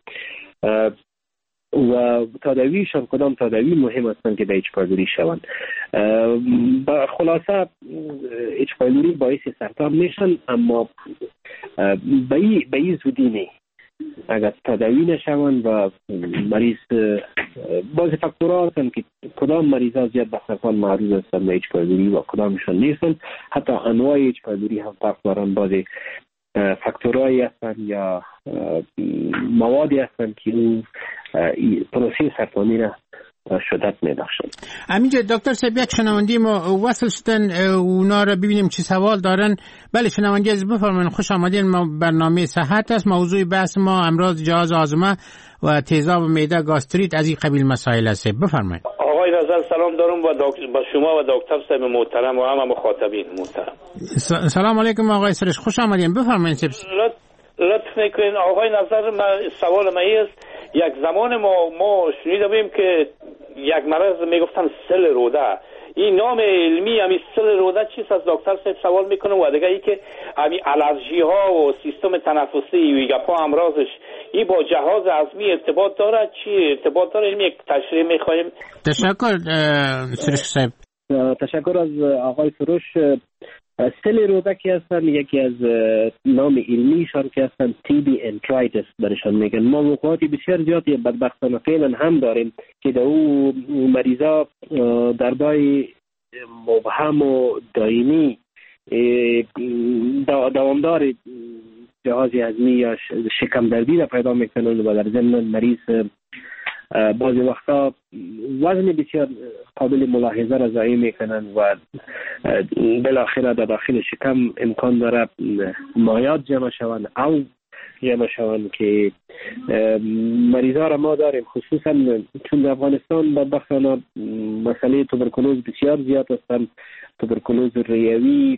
و تداویشان کدام تداوی مهم هستند که به اچ پایلوری شوند. با خلاصه اچ پایلوری باعث سرطان میشن اما به این زودی نه. اگر تداوی نشوند و مریض بعض فاکتورها هستند که کدام مریضا زیاد به سرطان معرض هستند به اچ پایلوری و کدامشان نیستند. حتی انواع اچ پایلوری هم فرق دارند. بعضی فاکتورهایی هستند یا موادی هستند که اون پروسه سرطانی را شدت می‌بخشند. همینجا دکتر صاحب یک شنونده ما وصل شدن، اونا را ببینیم چی سوال دارن. بله شنونده از بفرمایید. خوش آمدین. ما برنامه صحت است. موضوع بحث ما امراض جهاز هاضمه و تیزاب معده گاستریت از این قبیل مسائل است. بفرمایید. آقای نظر سلام دارم با, با شما و دکتر صاحب محترم و همه مخاطبین محترم. سلام علیکم آقای سرش، خوش آمدین. بفرمایید. لطف میکنین آقای نظر. من سوال من است، یک زمان ما ما شنیده بودیم که یک مرض میگفتن سل روده، این نام علمی همین سل روده چیست؟ از دکتر صاحب سوال میکنم. و دیگه ای که همین الرژی ها و سیستم تنفسی و گپا امراضش این با جهاز هضمی ارتباط داره؟ چی ارتباط داره؟ علمی یک تشریح میخوایم. تشکر سروش صاحب. تشکر از آقای سروش. سل روده که هستن یکی از نام علمیشان که هستن تی بی انترایتس برشان میگن. ما موقعاتی بسیار زیادی بدبختانه فعلا هم داریم که در او مریضا دردای مبهم و دائمی دوامدار جهاز هضمی یا شکم دردی را پیدا میکنن و در ضمن مریض بعضی وقتا وزن بسیار قابل ملاحظه را ضایع میکنن و بالاخره در داخل شکم امکان داره مایات جمع شوند او جمع شوند که مریضا را ما داریم. خصوصا چون در افغانستان بدبختانه مسئله توبرکلوز بسیار زیاد هستند. توبرکلوز ریوی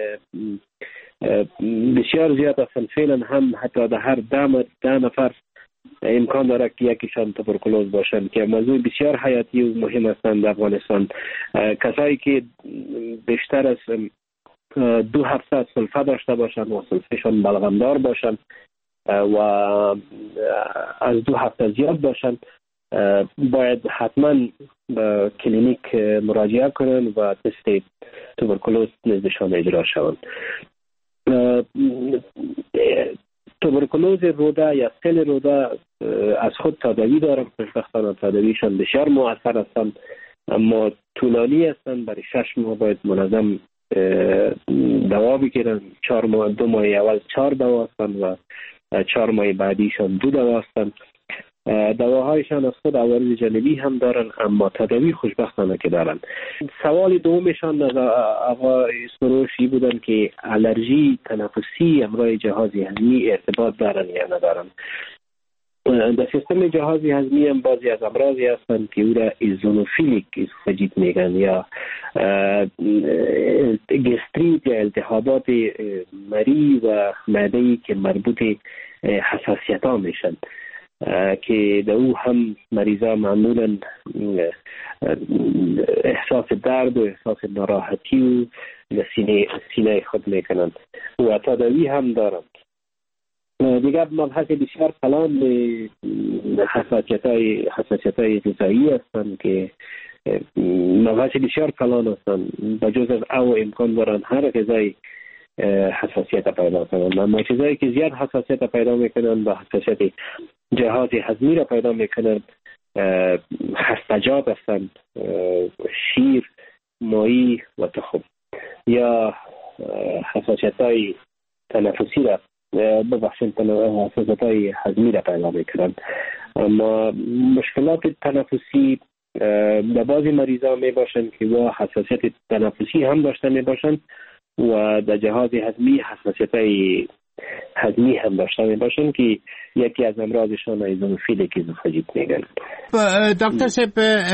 بسیار زیاد هستند. فعلا هم حتی در هر ده ده نفر امکان داره که یکیشان توبرکلوز باشند که موضوع بسیار حیاتی و مهم هستند در افغانستان. کسایی که بیشتر از دو هفته سلفه داشته باشند و سلفهشان بلغمدار باشند و از دو هفته زیاد باشند باید حتما به کلینیک مراجعه کنند و تست توبرکولوز نزدشان اجرا شوند. توبرکولوز روده یا سل روده از خود تداوی دارند، خوشبختانه تداویشان بسیار مؤثر هستند، اما طولانی هستند. برای شش ماه باید منظم دوا بگیرن. چهار ماه دو ماه اول چهار دوا هستند و چهار ماه بعدیشان دو دوا هستند. دواهایشان از خود عوارض جانبی هم دارن، اما تداوی خوشبختانه که دارن. سوال دومشان از آقای سروشی بودن که الرژی تنفسی همراه جهاز هضمی ارتباط دارن یا ندارن. در سیستم جهاز هضمی هم بعضی از امراضی هستند که او را ایزونوفیلیک اسوفاژیت میگن یا گستریت یا التهابات مری و معده‌ای که مربوط حساسیت ها میشن که در او هم مریضا معمولا احساس درد و احساس ناراحتی و سینه سینه خود میکنند و تداوی هم دارند. دیگر مبحث بسیار کلان به حساسیت های حساسیت های غذایی هستند که مبحث بسیار کلان هستند. بجز از او امکان دارند هر غذای حساسیت پیدا کنند، اما چیزایی که زیاد حساسیت پیدا میکنند و حساسیت جهاز هضمی را پیدا میکنند خستجات هستند، شیر، ماهی و تخم، یا حساسیت های تنفسی را ببخشید حساسیت های هضمی را پیدا میکنند. اما مشکلات تنفسی در بعضی مریضا می باشند که با حساسیت تنفسی هم داشته می باشند و در جهاز هضمی حساسیت های هضمی هم داشته می باشند که یکی از امراضشان ایزونوفیلیک اسوفاژیت میگن. دکتر صاحب،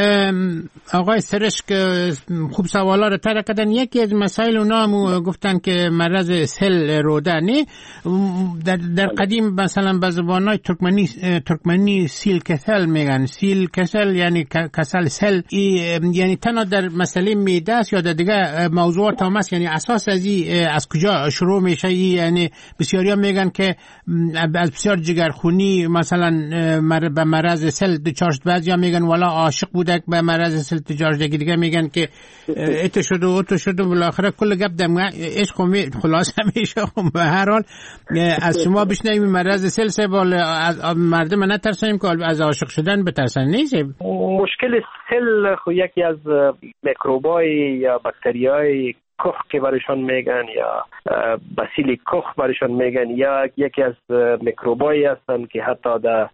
آقای سرش که خوب سوالا رو طرح کردن. یکی از مسائل اونا هم گفتن که مرض سل روده نه در, در قدیم مثلا به زبانای ترکمنی ترکمنی سیل کسل میگن. سیل کسل یعنی کسل سل، یعنی تنها در مسئله معده است یا در دیگه موضوعات هم است؟ یعنی اساس از از کجا شروع میشه؟ یعنی بسیاری هم میگن که از بسیار جگرخونی مثلا به مرض سل دچار شد. بعضی هم میگن والا عاشق بوده به مرض سل دچار شد، دیگه میگن که ات شد و ات شد و بالاخره کل گپ دم عشق خلاص میشه. به هر حال از شما بشنویم مرض سل سه بال از مردم نترسیم که از عاشق شدن بترسن. نیست مشکل سل خو یکی از میکروبای یا باکتریای کخ که برایشان میگن یا باسیل کخ برایشان میگن یا یکی از میکروبایی هستند که حتی در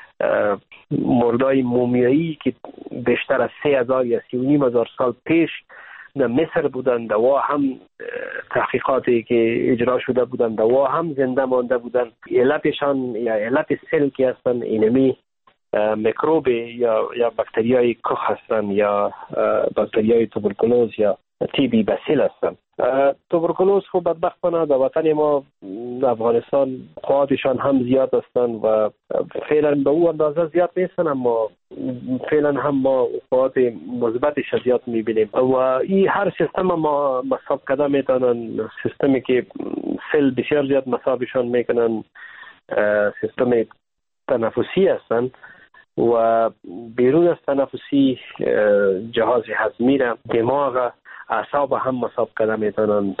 مردای مومیایی که بیشتر از سه هزار یا سی و نیم هزار سال پیش در مصر بودن، در وا هم تحقیقاتی که اجرا شده بودن در وا هم زنده مانده بودن. علتشان یا علت سل که هستن اینمی میکروب یا یا باکتریای کخ هستن یا باکتریای توبرکولوز یا تی بی باسیل هستن. توبرکولوز خب بدبختانه در وطن ما در افغانستان قوادشان هم زیاد هستن و فعلا به او اندازه زیاد نیستن، اما فعلا هم ما قواد مثبتش زیاد میبینیم و این هر سیستم ما مصاب کرده میتونن. سیستمی که سل بسیار زیاد مصابشان میکنن سیستم تنفسی هستن و بیرون از تنفسی جهاز هضمی را، دماغ، اعصاب هم مصاب کرده میتونن،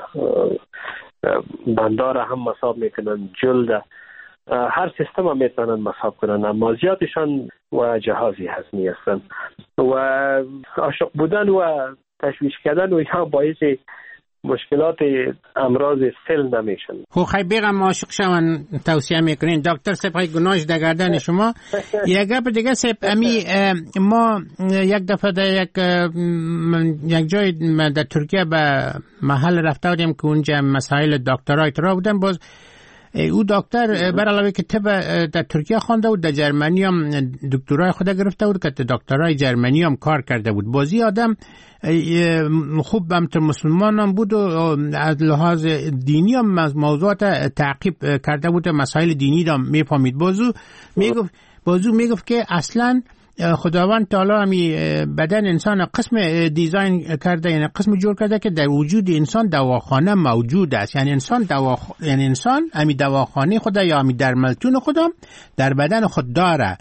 بندار هم مصاب میکنن، جلد، هر سیستم هم میتونن مصاب کنن، اما زیادشان و جهازی هضمی هستن و عاشق بودن و تشویش کردن و اینها باعث مشکلات امراض سل نمیشن. خب خیلی بیغم عاشق شون توصیه میکنین. دکتر صاحب گناهش در گردن شما. یک گپ دیگه صاحب، امی ما یک دفعه در یک یک جای در ترکیه به محل رفته بودیم که اونجا مسائل دکترای ترا بودن. باز او دکتر بر علاوه که طب در ترکیه خوانده بود، در جرمنی هم دکترای خود گرفته بود که دکترای جرمنی هم کار کرده بود. بازی آدم خوب همتر مسلمان هم بود و از لحاظ دینی هم موضوعات تعقیب کرده بود، مسائل دینی هم میفهمید. بازو میگفت بازو میگفت که اصلا خداوند تعالی همی بدن انسان قسم دیزاین کرده، یعنی قسم جور کرده که در وجود انسان دواخانه موجود است. یعنی انسان دوا یعنی انسان همی دواخانه خدا یا همی درملتون خدا در بدن خود داره.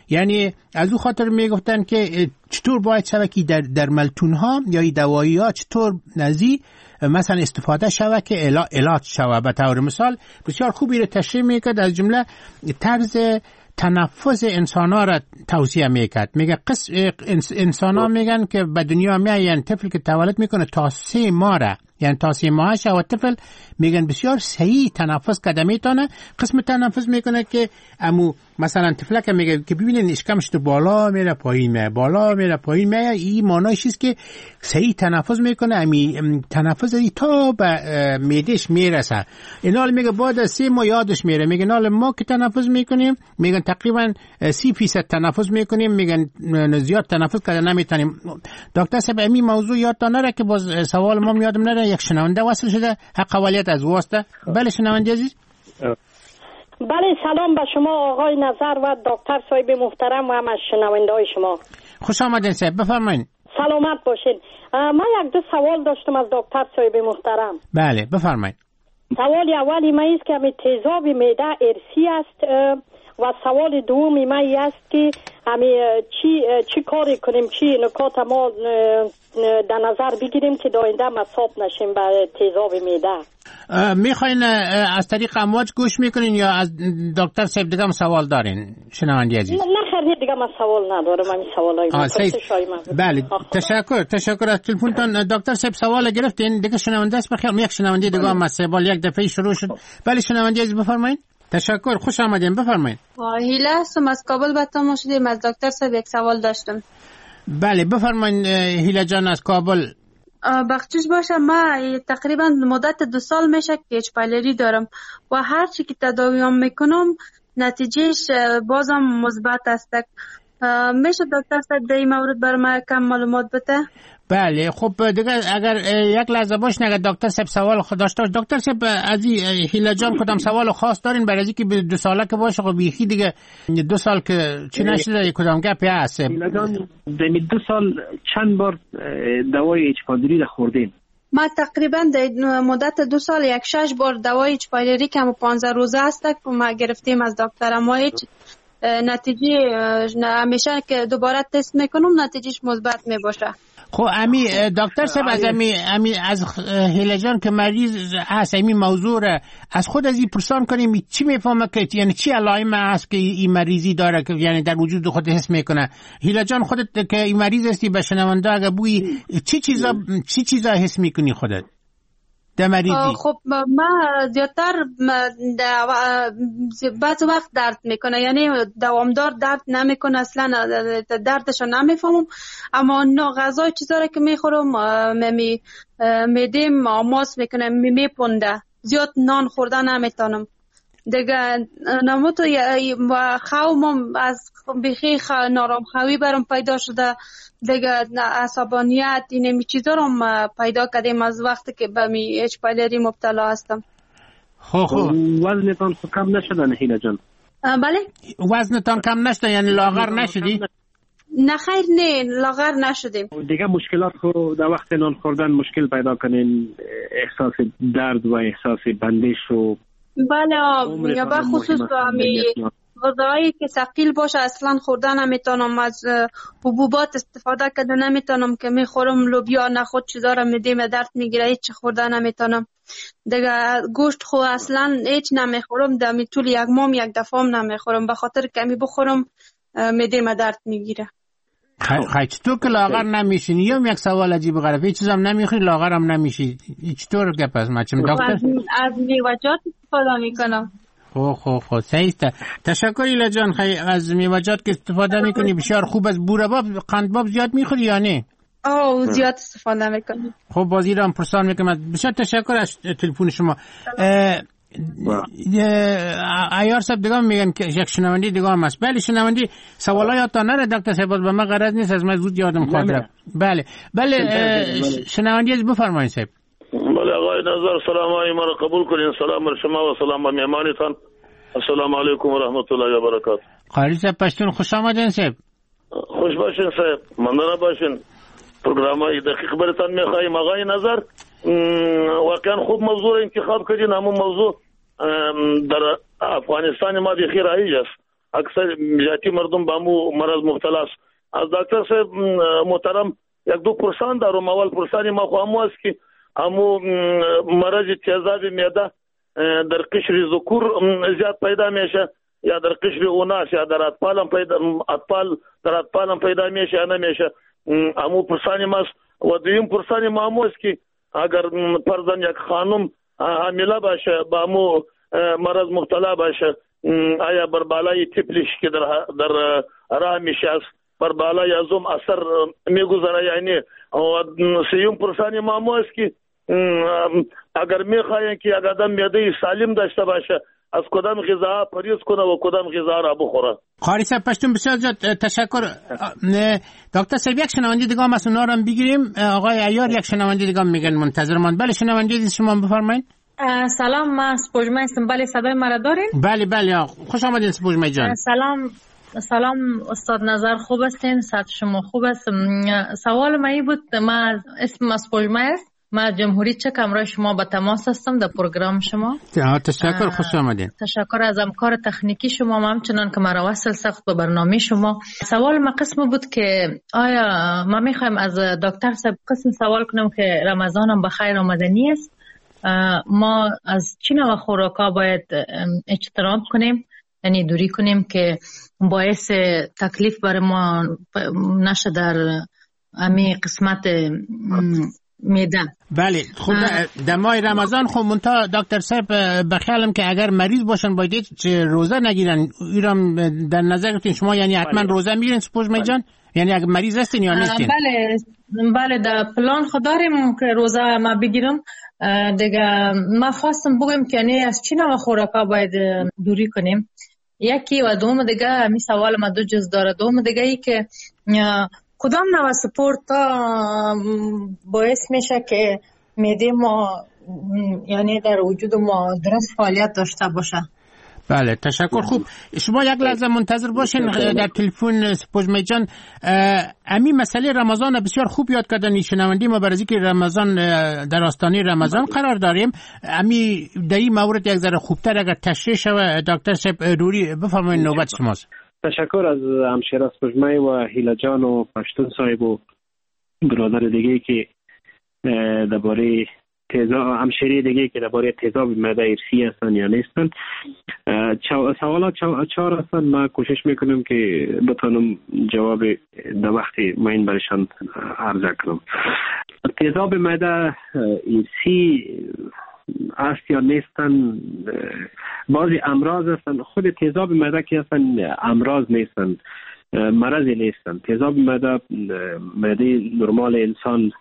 یعنی از او خاطر میگفتن که چطور باید شود که در در ملتون ها یا دوایی ها چطور نزی مثلا استفاده شود که علاج شود. به طور مثال بسیار خوبی رو تشریح میکرد، از جمله طرز تنفس انسان ها را توصیه میکرد. میگه قص انسان ها میگن که به دنیا میاین طفل که تولد میکنه تا سه ماه را، یعنی تا سه ماهش و طفل میگن بسیار صحیح تنفس کرده میتونه. قسم تنفس میکنه که امو مثلا طفل که میگه که ببینین اشکمش تو بالا میره پایین میره، بالا میره پایین میره، این معنیش است که صحیح تنفس میکنه. امی تنفس ای تا به معدهش میرسه. اینا میگه بعد از سه ماه یادش میره. میگن حالا ما که تنفس میکنیم میگن تقریبا سی فیصد تنفس میکنیم، میگن زیاد تنفس کرده نمیتونیم. دکتر صاحب امی موضوع یادتان نره که باز سوال ما یادم نره. یک شنونده وصل شده، حق اولیت از واسطه. بله شنونده عزیز. بله سلام به شما آقای نظر و دکتر صاحب محترم و هم از شنونده های شما. خوش آمدین صاحب، بفرمایید. سلامت باشین. من یک دو سوال داشتم از دکتر صاحب محترم. بله بفرمایید. سوال اولی من است که می تیزاب معده ارسی است و سوال دومی من است که همی چی چی کاری کنیم، چی نکات ما در نظر بگیریم که داینده مصاب نشیم به تیزاب معده. میخواین از طریق امواج گوش میکنین یا از دکتر صاحب دیگه هم سوال دارین شنوندی عزیز؟ نه خیر دیگه من سوال ندارم، من سوالای من. بله تشکر تشکر از تلفنتون دکتر صاحب. سوال گرفتین دیگه شنونده است بخیر. یک شنونده دیگه هم سوال یک دفعه شروع شد. بله شنونده عزیز بفرمایید. تشکر، خوش آمدین، بفرمایید. هیله هستم از کابل به تماس شدیم. از دکتر صاحب یک سوال داشتم. بله بفرمایید هیله جان از کابل. بخشش باشه من تقریبا مدت دو سال میشه که اچ پایلری دارم و هر چی که تداویم میکنم نتیجهش بازم مثبت است. میشه دکتر صاحب در این مورد برای من کم معلومات بده؟ بله خب دیگه اگر یک لحظه باش نگه دکتر صاحب سوال خود داشته. دکتر صاحب از هیله جان کدام سوال خاص دارین برای اینکه به دو ساله که باشه خب بیخی دیگه دو سال که چی نشده کدام گپی هست؟ هیله جان در دو سال چند بار دوای اچ پایلری خوردین؟ ما تقریبا در مدت دو سال یک شش بار دوای اچ پایلری که هم پانزده روزه است که ما گرفتیم از دکتر. ما هیچ نتیجه همیشه که دوباره تست میکنم نتیجهش مثبت میباشه. خب امی دکتر صاحب از امی امی از هیله جان که مریض هست امی موضوع را از خود از این پرسان کنیم چی میفهمه که یعنی چی علائم هست که این مریضی داره که یعنی در وجود خود حس میکنه. هیله جان خودت که این مریض هستی به شنونده اگه بوی چی چیزا چی چیزا حس میکنی خودت در مریضی؟ خب ما زیادتر بعض وقت درد میکنه، یعنی دوامدار درد نمیکنه اصلا، دردشو نمیفهمم، اما نوع غذای چیزا که میخورم می میدیم آماس میکنه میپونده، زیاد نان خوردن نمیتونم دیگه. نموتو و خوام از بخی نارام خوی برام پیدا شده دیگه، عصبانیت اینمی چیزا رو پیدا کردیم از وقتی که به می اچ پایلری مبتلا هستم. خب خب وزنتان کم نشده هیله جان؟ بله وزنتان کم نشده یعنی لاغر نشدی؟ نه خیر نه لاغر نشدیم. دیگه مشکلات خو در وقت نان خوردن مشکل پیدا کنین، احساس درد و احساس بندش و بله یا به خصوص می غذایی که ثقیل باشه اصلا خوردن نمیتونم، از حبوبات استفاده کرده نمیتونم که میخورم لوبیا نخود چیزا رو میدیم درد میگیره، هیچ خوردن نمیتونم دیگه. گوشت خو اصلا هیچ نمیخورم، در طول یک ماه یک دفعه هم نمیخورم به خاطر کمی بخورم میدیم درد میگیره. خیلی چطور که لاغر نمیشین؟ یا یک سوال عجیب غریبه، هیچ چیز هم نمیخوری لاغر هم نمیشی، چطور گپ است؟ مچم دکتر از میوه‌جات استفاده میکنم. خب خب خب صحیح. تشکر هیله جان. خیلی از میوه‌جات که استفاده میکنی بسیار خوب. از بورباب قندباب زیاد میخوری یا نه؟ آه زیاد استفاده میکنم. خب بازی رو هم پرسان میکنم. بسیار تشکر از تلفن شما. ایار صاحب دیگه میگن که یک شنوندی دیگه هم هست. بله شنوندی سوالای یادتان نره دکتر صاحب، به من غرض نیست از من زود یادم خاطره. بله بله شنوندی از بفرمایید صاحب. بله آقای نظر سلام های ما رو قبول کنین. سلام بر شما و سلام بر مهمانتان. السلام علیکم و رحمت الله و برکاته. قاری صاحب پشتون خوش آمدین صاحب. خوش باشین صاحب، ممنون باشین. پروگرام های دقیق برتان میخوایم آقای نظر. واقعا خوب موضوع انتخاب کردین. همون موضوع در افغانستان ما بخیر رایج است. اکثر جاتی مردم به امو مرض مبتلا است. از دکتر صاحب محترم یک دو پرسان دارم. اول پرسان ما خو همو است که همو مرض تیزاب معده در قشر ذکور زیاد پیدا میشه یا در قشر اوناس یا در اطفال هم پیدا اطفال در اطفال هم پیدا میشه یا نمیشه. همو پرسان ما است. و دویم پرسان ما همو است که اگر فرضاً یک خانم حامله باشه با همو مرض مبتلا باشه آیا بر بالای طفلش که در در رحمش است بر بالای ازم اثر میگذاره یعنی. و سیوم پرسان ما همو است که اگر میخواین که یک آدم معده سالم داشته باشه از کدام غذا پرهیز کنه و کدام غذا را بخوره. قاری صاحب پشتون بسیار زیاد تشکر. دکتر صاحب یک شنونده دیگه هم از اونا رو بگیریم. آقای عیار یک شنونده دیگه هم میگن منتظرمان. بله شنونده دیگه شما بفرمایید. سلام، من سپوږمۍ هستم. بله صدای مرا دارین؟ بله بله خوش آمدین سپوږمۍ جان. سلام سلام استاد نظر، خوب هستین؟ صحت شما خوب است؟ سوال من این بود، من اسمم سپوږمۍ است، من جمهوری چک همراه شما به تماس هستم در پروگرام شما. تشکر، خوش آمدین. تشکر از همکار تکنیکی شما، من همچنان که مرا وصل سخت به برنامه شما. سوال ما قسم بود که آیا ما میخوایم از دکتر صاحب قسم سوال کنم که رمضان هم بخیر آمدنی است، ما از چی نوع خوراکا باید اجتناب کنیم، یعنی دوری کنیم که باعث تکلیف برای ما نشه در امی قسمت میده. بله خب در ماه رمضان خب منتها دکتر صاحب بخیالم که اگر مریض باشن باید روزه نگیرن. ایرام در نظر گرفتین شما، یعنی حتما روزه میگیرین سپوږمۍ جان؟ یعنی اگر مریض هستین یا نیستین؟ بله بله در پلان خداریم که روزه ما بگیرم. دیگه ما خواستم بگم که یعنی از چی نوع خوراکا باید دوری کنیم. یکی و دوم دیگه می سوال ما دو جز داره. دوم دیگه ای که کدام نوع سپورت باعث میشه که معده ما یعنی در وجود ما درست فعالیت داشته باشه. بله تشکر. خوب شما یک لحظه منتظر باشین در تلفن سپوږمۍ جان. امی مسئله رمضان بسیار خوب یاد کردن این شنونده ما، برای که رمضان در آستانه رمضان قرار داریم. امی در این مورد یک ذره خوبتر اگر تشریح شود دکتر صاحب روری بفرمایید، نوبت شماست. تشکر از همشیره سپوږمۍ و هیله جان و پشتون صاحب و برادر دیگه که درباره تیزاب همشیره دیگه که درباره تیزاب معده ارثی هستن یا نیستن. سوالات چهار هستن، من کوشش میکنم که بتونم جواب در وقتی ما این برشان عرضه کنم. تیزاب معده ارثی است یا نیستن؟ بعضی امراض هستن، خود تیزاب معده که هستن امراض نیستن، مرضی نیستن. تیزاب معده معده نرمال انسان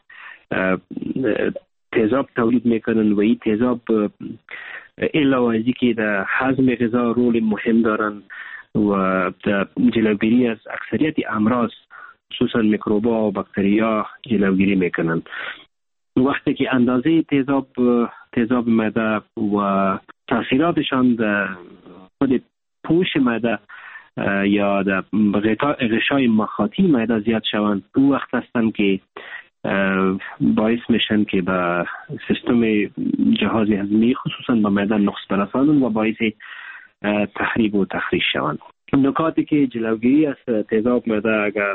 تیزاب تولید میکنن و این تیزاب علاوه از اینکه در هضم غذا رول مهم دارن و در جلوگیری از اکثریت امراض خصوصا میکروبا و باکتریا جلوگیری میکنن. وقتی که اندازه تیزاب تیزاب معده و تاثیراتشان در خود پوش معده یا در غشای مخاطی معده زیاد شوند، او وقت هستن که باعث میشن که به سیستم جهاز هضمی خصوصا به معده نقص برسانند و باعث تخریب و تخریش شوند. نکاتی که جلوگیری از تیزاب معده، اگر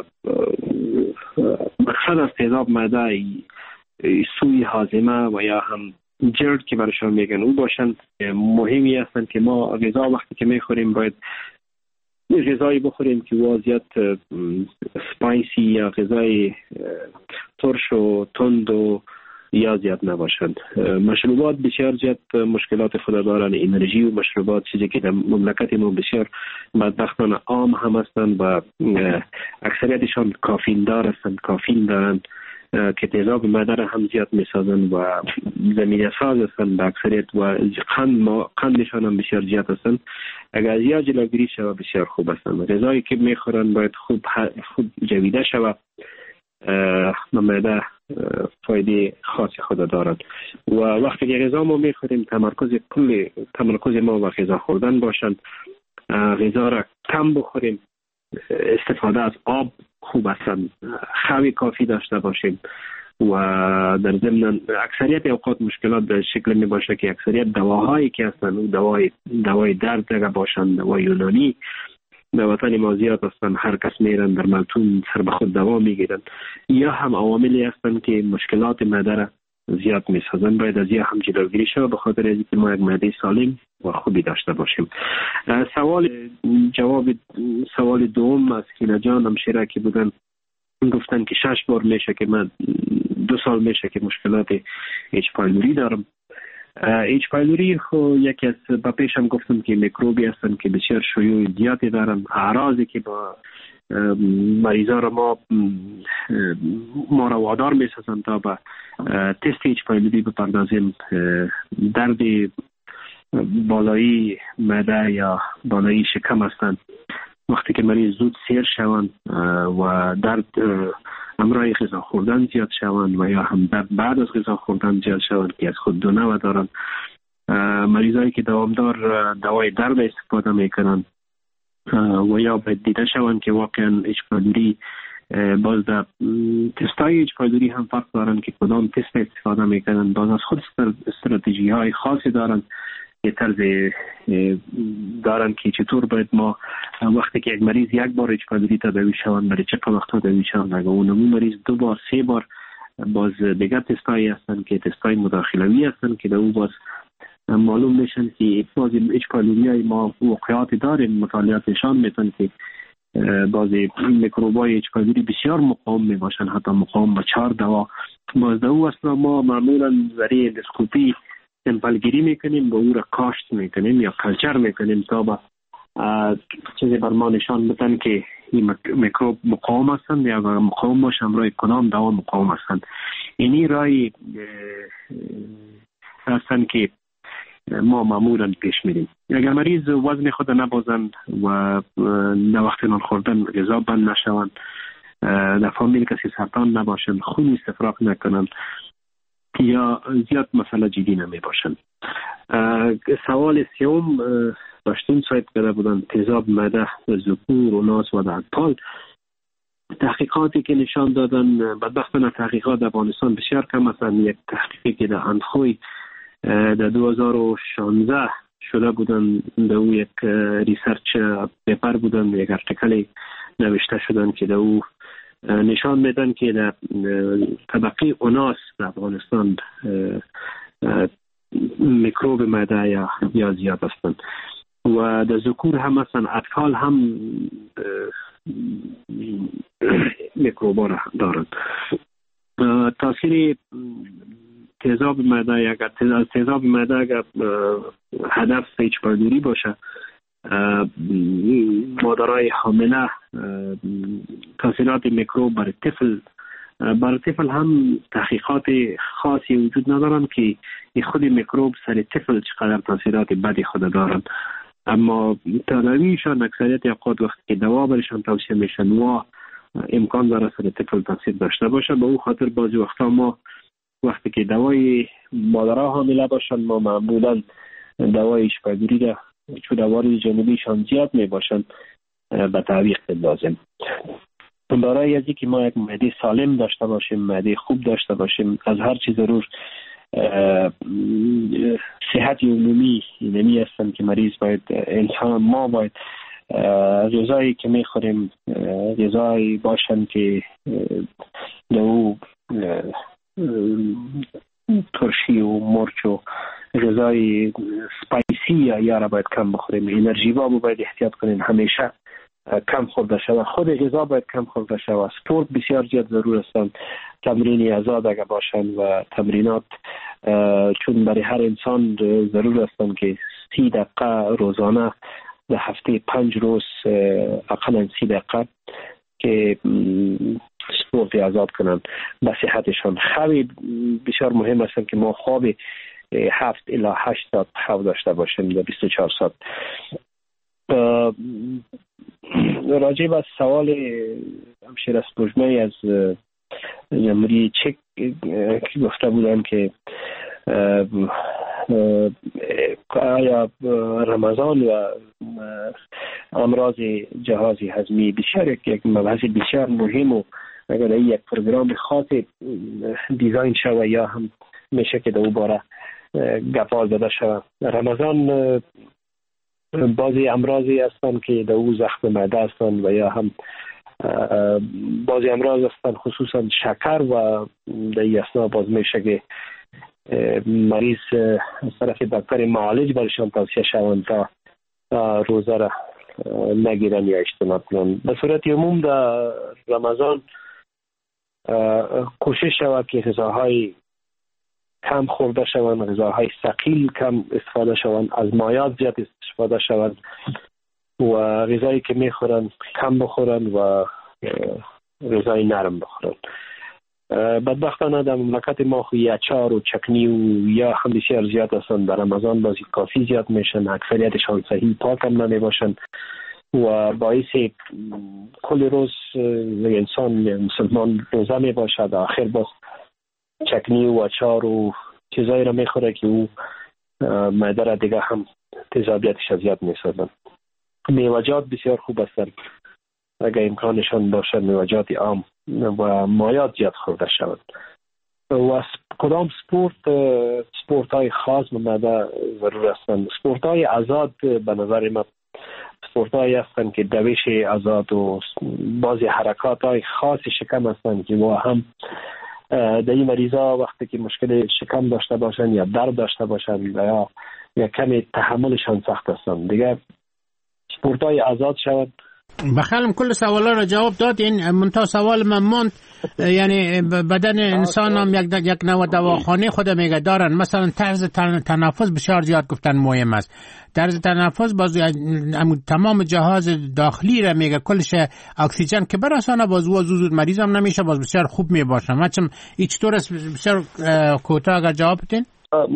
مقصد از تیزاب معده سوی هاضمه و یا هم جرد که برشان میگن او باشند، مهمی هستند که ما غذا وقتی که میخوریم باید غذایی بخوریم که واضحیت سپایسی یا غذای ترش و تند و یا زیاد نباشند. مشروبات بسیار زیاد مشکلات خود دارند. انرژی و مشروبات چیزی که در مملکت ما بسیار بدبختانه عام هم هستند و اکثریتشان کافین دار هستند، کافین دارند که تیزاب معده را هم زیاد میسازند و زمینه ساز هستند به اکثریت و قند ما قندشان هم بسیار زیاد هستند. اگر زیاد جلوگیری شود بسیار خوب هستند. غذایی که میخورند باید خوب خوب جویده شود، معده فایده خاص خود دارد و وقتی که غذا ما میخوریم تمرکز کل تمرکز ما و غذا خوردن باشند. غذا را کم بخوریم، استفاده از آب خوب هستند، خوی کافی داشته باشیم و در ضمن اکثریت اوقات مشکلات به شکل می باشه که اکثریت دواهایی که هستند او دوای دوای درد دیگه باشند، دوای یونانی در وطن ما زیاد هستند، هر کس میرن در ملتون سر به خود دوا میگیرن، یا هم عواملی هستند که مشکلات معده را زیاد میسازن. باید از یا هم جلوگیری شود به خاطر اینکه ما یک معده سالم و خوبی داشته باشیم. سوال جواب سوال دوم از کینا جان همشیره که بودن، گفتن که شش بار میشه که من دو سال میشه که مشکلات ایچ پایلوری دارم. ایچ پایلوری خو یکی از با پیشم گفتم که میکروبی هستن که بسیار شیوع زیادی دارن. اعراضی که با مریضا را ما ما را وادار میسازن تا به تست ایچ پایلوری بپردازیم. درد بالایی معده یا بالایی شکم هستند. وقتی که مریض زود سیر شوند و درد همراه غذا خوردن زیاد شوند و یا هم درد بعد از غذا خوردن زیاد شوند که از خود دو نوع دارن. مریضایی که دوامدار دوای درد استفاده میکنن و یا باید دیده شوند که واقعا ایچ پایلوری باز در تستای ایچ پایلوری هم فرق دارن که کدام تست استفاده میکنن. باز از خود استراتژی های خاصی دارن، یه طرز دارن که چطور باید ما وقتی که یک مریض یک بار ایچ پایلوری تداوی شوند برای چه وقت تداوی شوند، اگر اون مریض دو بار سه بار باز دیگر تستایی هستن که تستای مداخلوی هستن که در او باز معلوم میشن که باز ایچ پایلوری های ما واقعاتی داریم. مطالعات نشان میدن که بعضی میکروبای ایچ پایلوری بسیار مقاوم میباشن، حتی مقاوم به چهار دوا. باز در او اصلا ما معمولا ذریعه اندوسکوپی سمپل گیری میکنیم، با او را کاشت میکنیم یا کلچر میکنیم تا با چیزی بر ما نشان بدن که این میکروب مقاوم هستند یا اگر مقاوم باشن رای کدام دوا مقاوم هستند. اینی رای هستند که ما معمولا پیش میریم. اگر مریض وزن خود نبازن و در وقت نان خوردن غذا بند نشوند، در فامیل کسی سرطان نباشن، خون استفراغ نکنن یا زیاد مسئله جدی نمی باشن. سوال سیوم داشتیم سایت کرده بودن تیزاب معده در ذکور و ناس و در اطفال. تحقیقاتی که نشان دادن بدبختانه تحقیقات در افغانستان بسیار کم هستند. یک تحقیقی که در اندخوی در دو هزار و شانزده شده بودن، در او یک ریسرچ پیپر بودن، یک ارتیکلی نوشته شدن که در او نشان میدن که در طبقه اوناس در افغانستان میکروب معده یا یا زیاد هستند و در ذکور هم هستند. اطفال هم میکروبا را دارند. تاثیر تیزاب معده، اگر تیزاب معده اگر هدف ایچ پایلوری باشه، مادرای حامله تاثیرات میکروب بر طفل بر طفل هم تحقیقات خاصی وجود ندارن که خود میکروب سر طفل چقدر تاثیرات بدی خود دارن، اما تداویشان اکثریت اوقات وقتی که دوا برشان توصیه میشن و امکان داره سر طفل تاثیر داشته باشه. به او خاطر بعضی وقتا ما وقتی که دوای مادرها حامله باشن ما معمولا دوای ایچ پایلوری را چون دوای جانبیشان زیاد می باشن به تعویق لازم. برای از اینکه ما یک معده سالم داشته باشیم، معده خوب داشته باشیم، از هر چیز ضرور صحت عمومی اینمی هستن که مریض باید انسان ما باید غذایی که میخوریم غذایی باشن که دو ترشی و مرچ و غذای سپایسی یا را باید کم بخوریم. انرژی با باید احتیاط کنیم، همیشه کم خورده شود. خود غذا باید کم خورده شود. سپورت بسیار زیاد ضرور است. تمرین آزاد اگر باشن و تمرینات چون برای هر انسان ضرور است که سی دقیقه روزانه در هفته پنج روز اقلا سی دقیقه که سپورت آزاد کنن به صحتشان. خواب بسیار مهم است که ما خواب هفت الی هشت ساعت خواب داشته باشیم در بیست و چهار ساعت. راجع به سوال همشیر از بجمعی از جمهوری چک که گفته بودن که آیا رمضان و امراض جهاز هضمی بسیار یک مبحث بسیار مهم و اگر یک پروگرام خاص دیزاین شود یا هم میشه که در او باره گپال داده شود. رمضان بعضی امراضی هستند که در او زخم معده هستند و یا هم بعضی امراض هستند خصوصا شکر و در این اثنا باز میشه که مریض از طرف دکتر معالج برشان توصیه شوند تا روزه را نگیرن یا اجتناب کنن. به صورت عموم در رمضان کوشش شود که غذاهای کم خورده شوند، غذاهای ثقیل کم استفاده شوند، از مایعات زیاد استفاده شوند و غذایی که میخورن کم بخورن و غذای نرم بخورن. بدبختانه در مملکت ما خوی اچار و چکنی و یا هم بسیار زیاد هستند. در رمضان بازی کافی زیاد میشن، اکثریتشان صحیح پاک هم نمی باشن و باعث کل روز انسان مسلمان روزه می باشد، آخر باز چکنی و اچار و چیزایی را میخوره که او معده را دیگه هم تیزابیتش زیاد میسازن. میوجات بسیار خوب هستند اگر امکانشان باشه، میوجات عام و مایعات زیاد خورده شود. و کدام سپورت سپورت های خاص به معده ضرور هستند. سپورت های آزاد به نظر من سپورت هایی هستند که دوش آزاد و بعضی حرکات های خاص شکم هستند که با هم در این مریضا وقتی که مشکل شکم داشته باشند یا درد داشته باشند یا یا کمی تحملشان سخت هستند دیگه سپورت های آزاد شود. بخالم کل سوالا را جواب داد. این منتها سوال من موند، یعنی بدن انسان هم یک یک نوع دواخانه خود میگه دارن. مثلا طرز تنفس بسیار زیاد گفتن مهم است. طرز تنفس باز تمام جهاز داخلی را میگه کلش اکسیژن که برسانه باز و زود مریض هم نمیشه، باز بسیار خوب میباشه. مثلا هیچ طور است بسیار کوتاه اگر جواب بدین.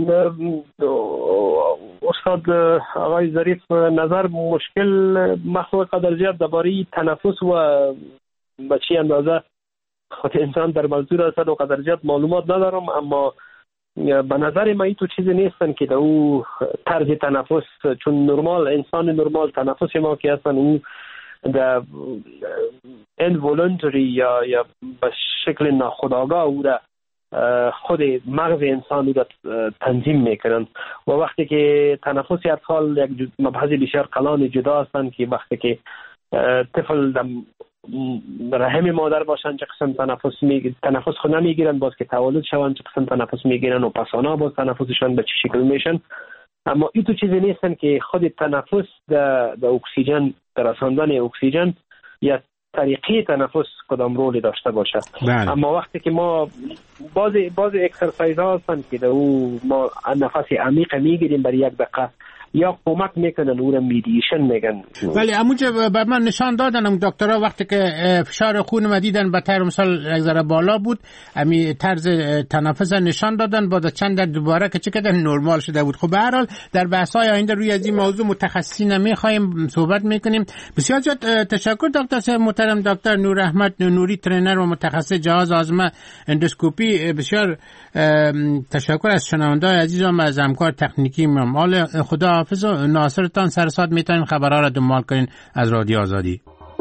استاد آقای ظریف نظر مشکل مخلوق قدر زیاد درباره تنفس و به چی اندازه خود انسان در موضوع است و قدر زیاد معلومات ندارم، اما به نظر من تو چیزی نیستن که در او طرز تنفس، چون نرمال انسان نرمال تنفس ما که هستن او در involuntary یا یا به شکل ناخودآگاه او را خود مغز انسان را تنظیم میکنن و وقتی که تنفس اطفال یک مبحث بسیار کلان جدا هستند که وقتی که طفل رحم مادر باشن چه قسم تنفس می تنفس خود نمیگیرن، باز که تولد شوند چه قسم تنفس میگیرن و پس آنها باز تنفسشان به چه شکل میشن. اما این تو چیزی نیستن که خود تنفس در اکسیژن، در رساندن اکسیژن یا طریقه تنفس کدام رولی داشته باشه. بله. اما وقتی که ما بعضی بعضی اکسرسایز ها هستن که در او ما نفس عمیق میگیریم برای یک دقیقه یا کمک میکنن او را میدیشن میگن. ولی همونجا به من نشان دادن دکترها وقتی که فشار خون ما دیدن به طور مثال یک ذره بالا بود، امی طرز تنفس نشان دادن، بعد چند در دوباره که چه کردن نرمال شده بود. خب به هر حال در بحث‌های آینده روی از این موضوع متخصصین می‌خوایم صحبت میکنیم. بسیار زیاد تشکر دکتر صاحب محترم، دکتر نور احمد نوری، ترینر و متخصص جهاز آزمه اندوسکوپی. بسیار تشکر از شنونده‌های عزیزم، از همکار تکنیکی مال خدا حافظ و ناصرتان. سر ساعت میتونین خبرها را دنبال کنین از رادیو آزادی.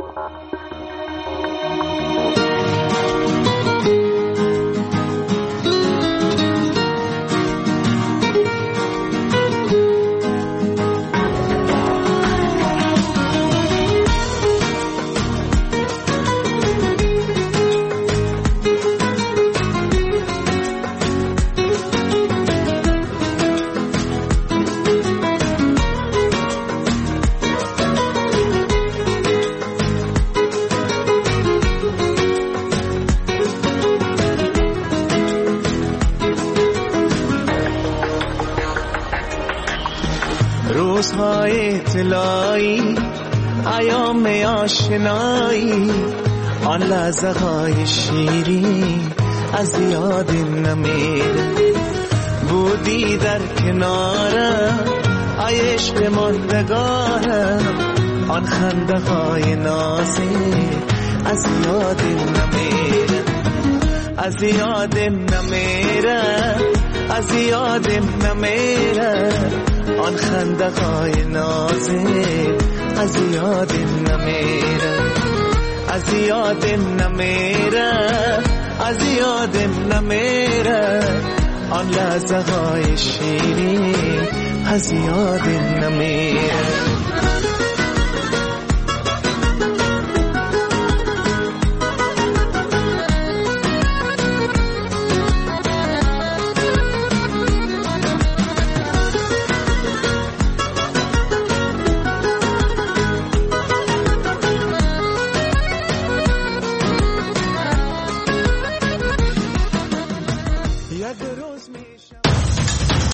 روزهای طلایی، ایام آشنایی، آن لحظه های شیرین از یاد نمیره. بودی در کنارم ای عشق ماندگارم، آن خنده های نازی از یاد نمیره، از یاد نمیره، از یاد نمیره. آن خنده های نازی از یاد نمیره، از یاد نمیره، از یاد نمیره. آن لحظه های شیرین از یاد نمیره.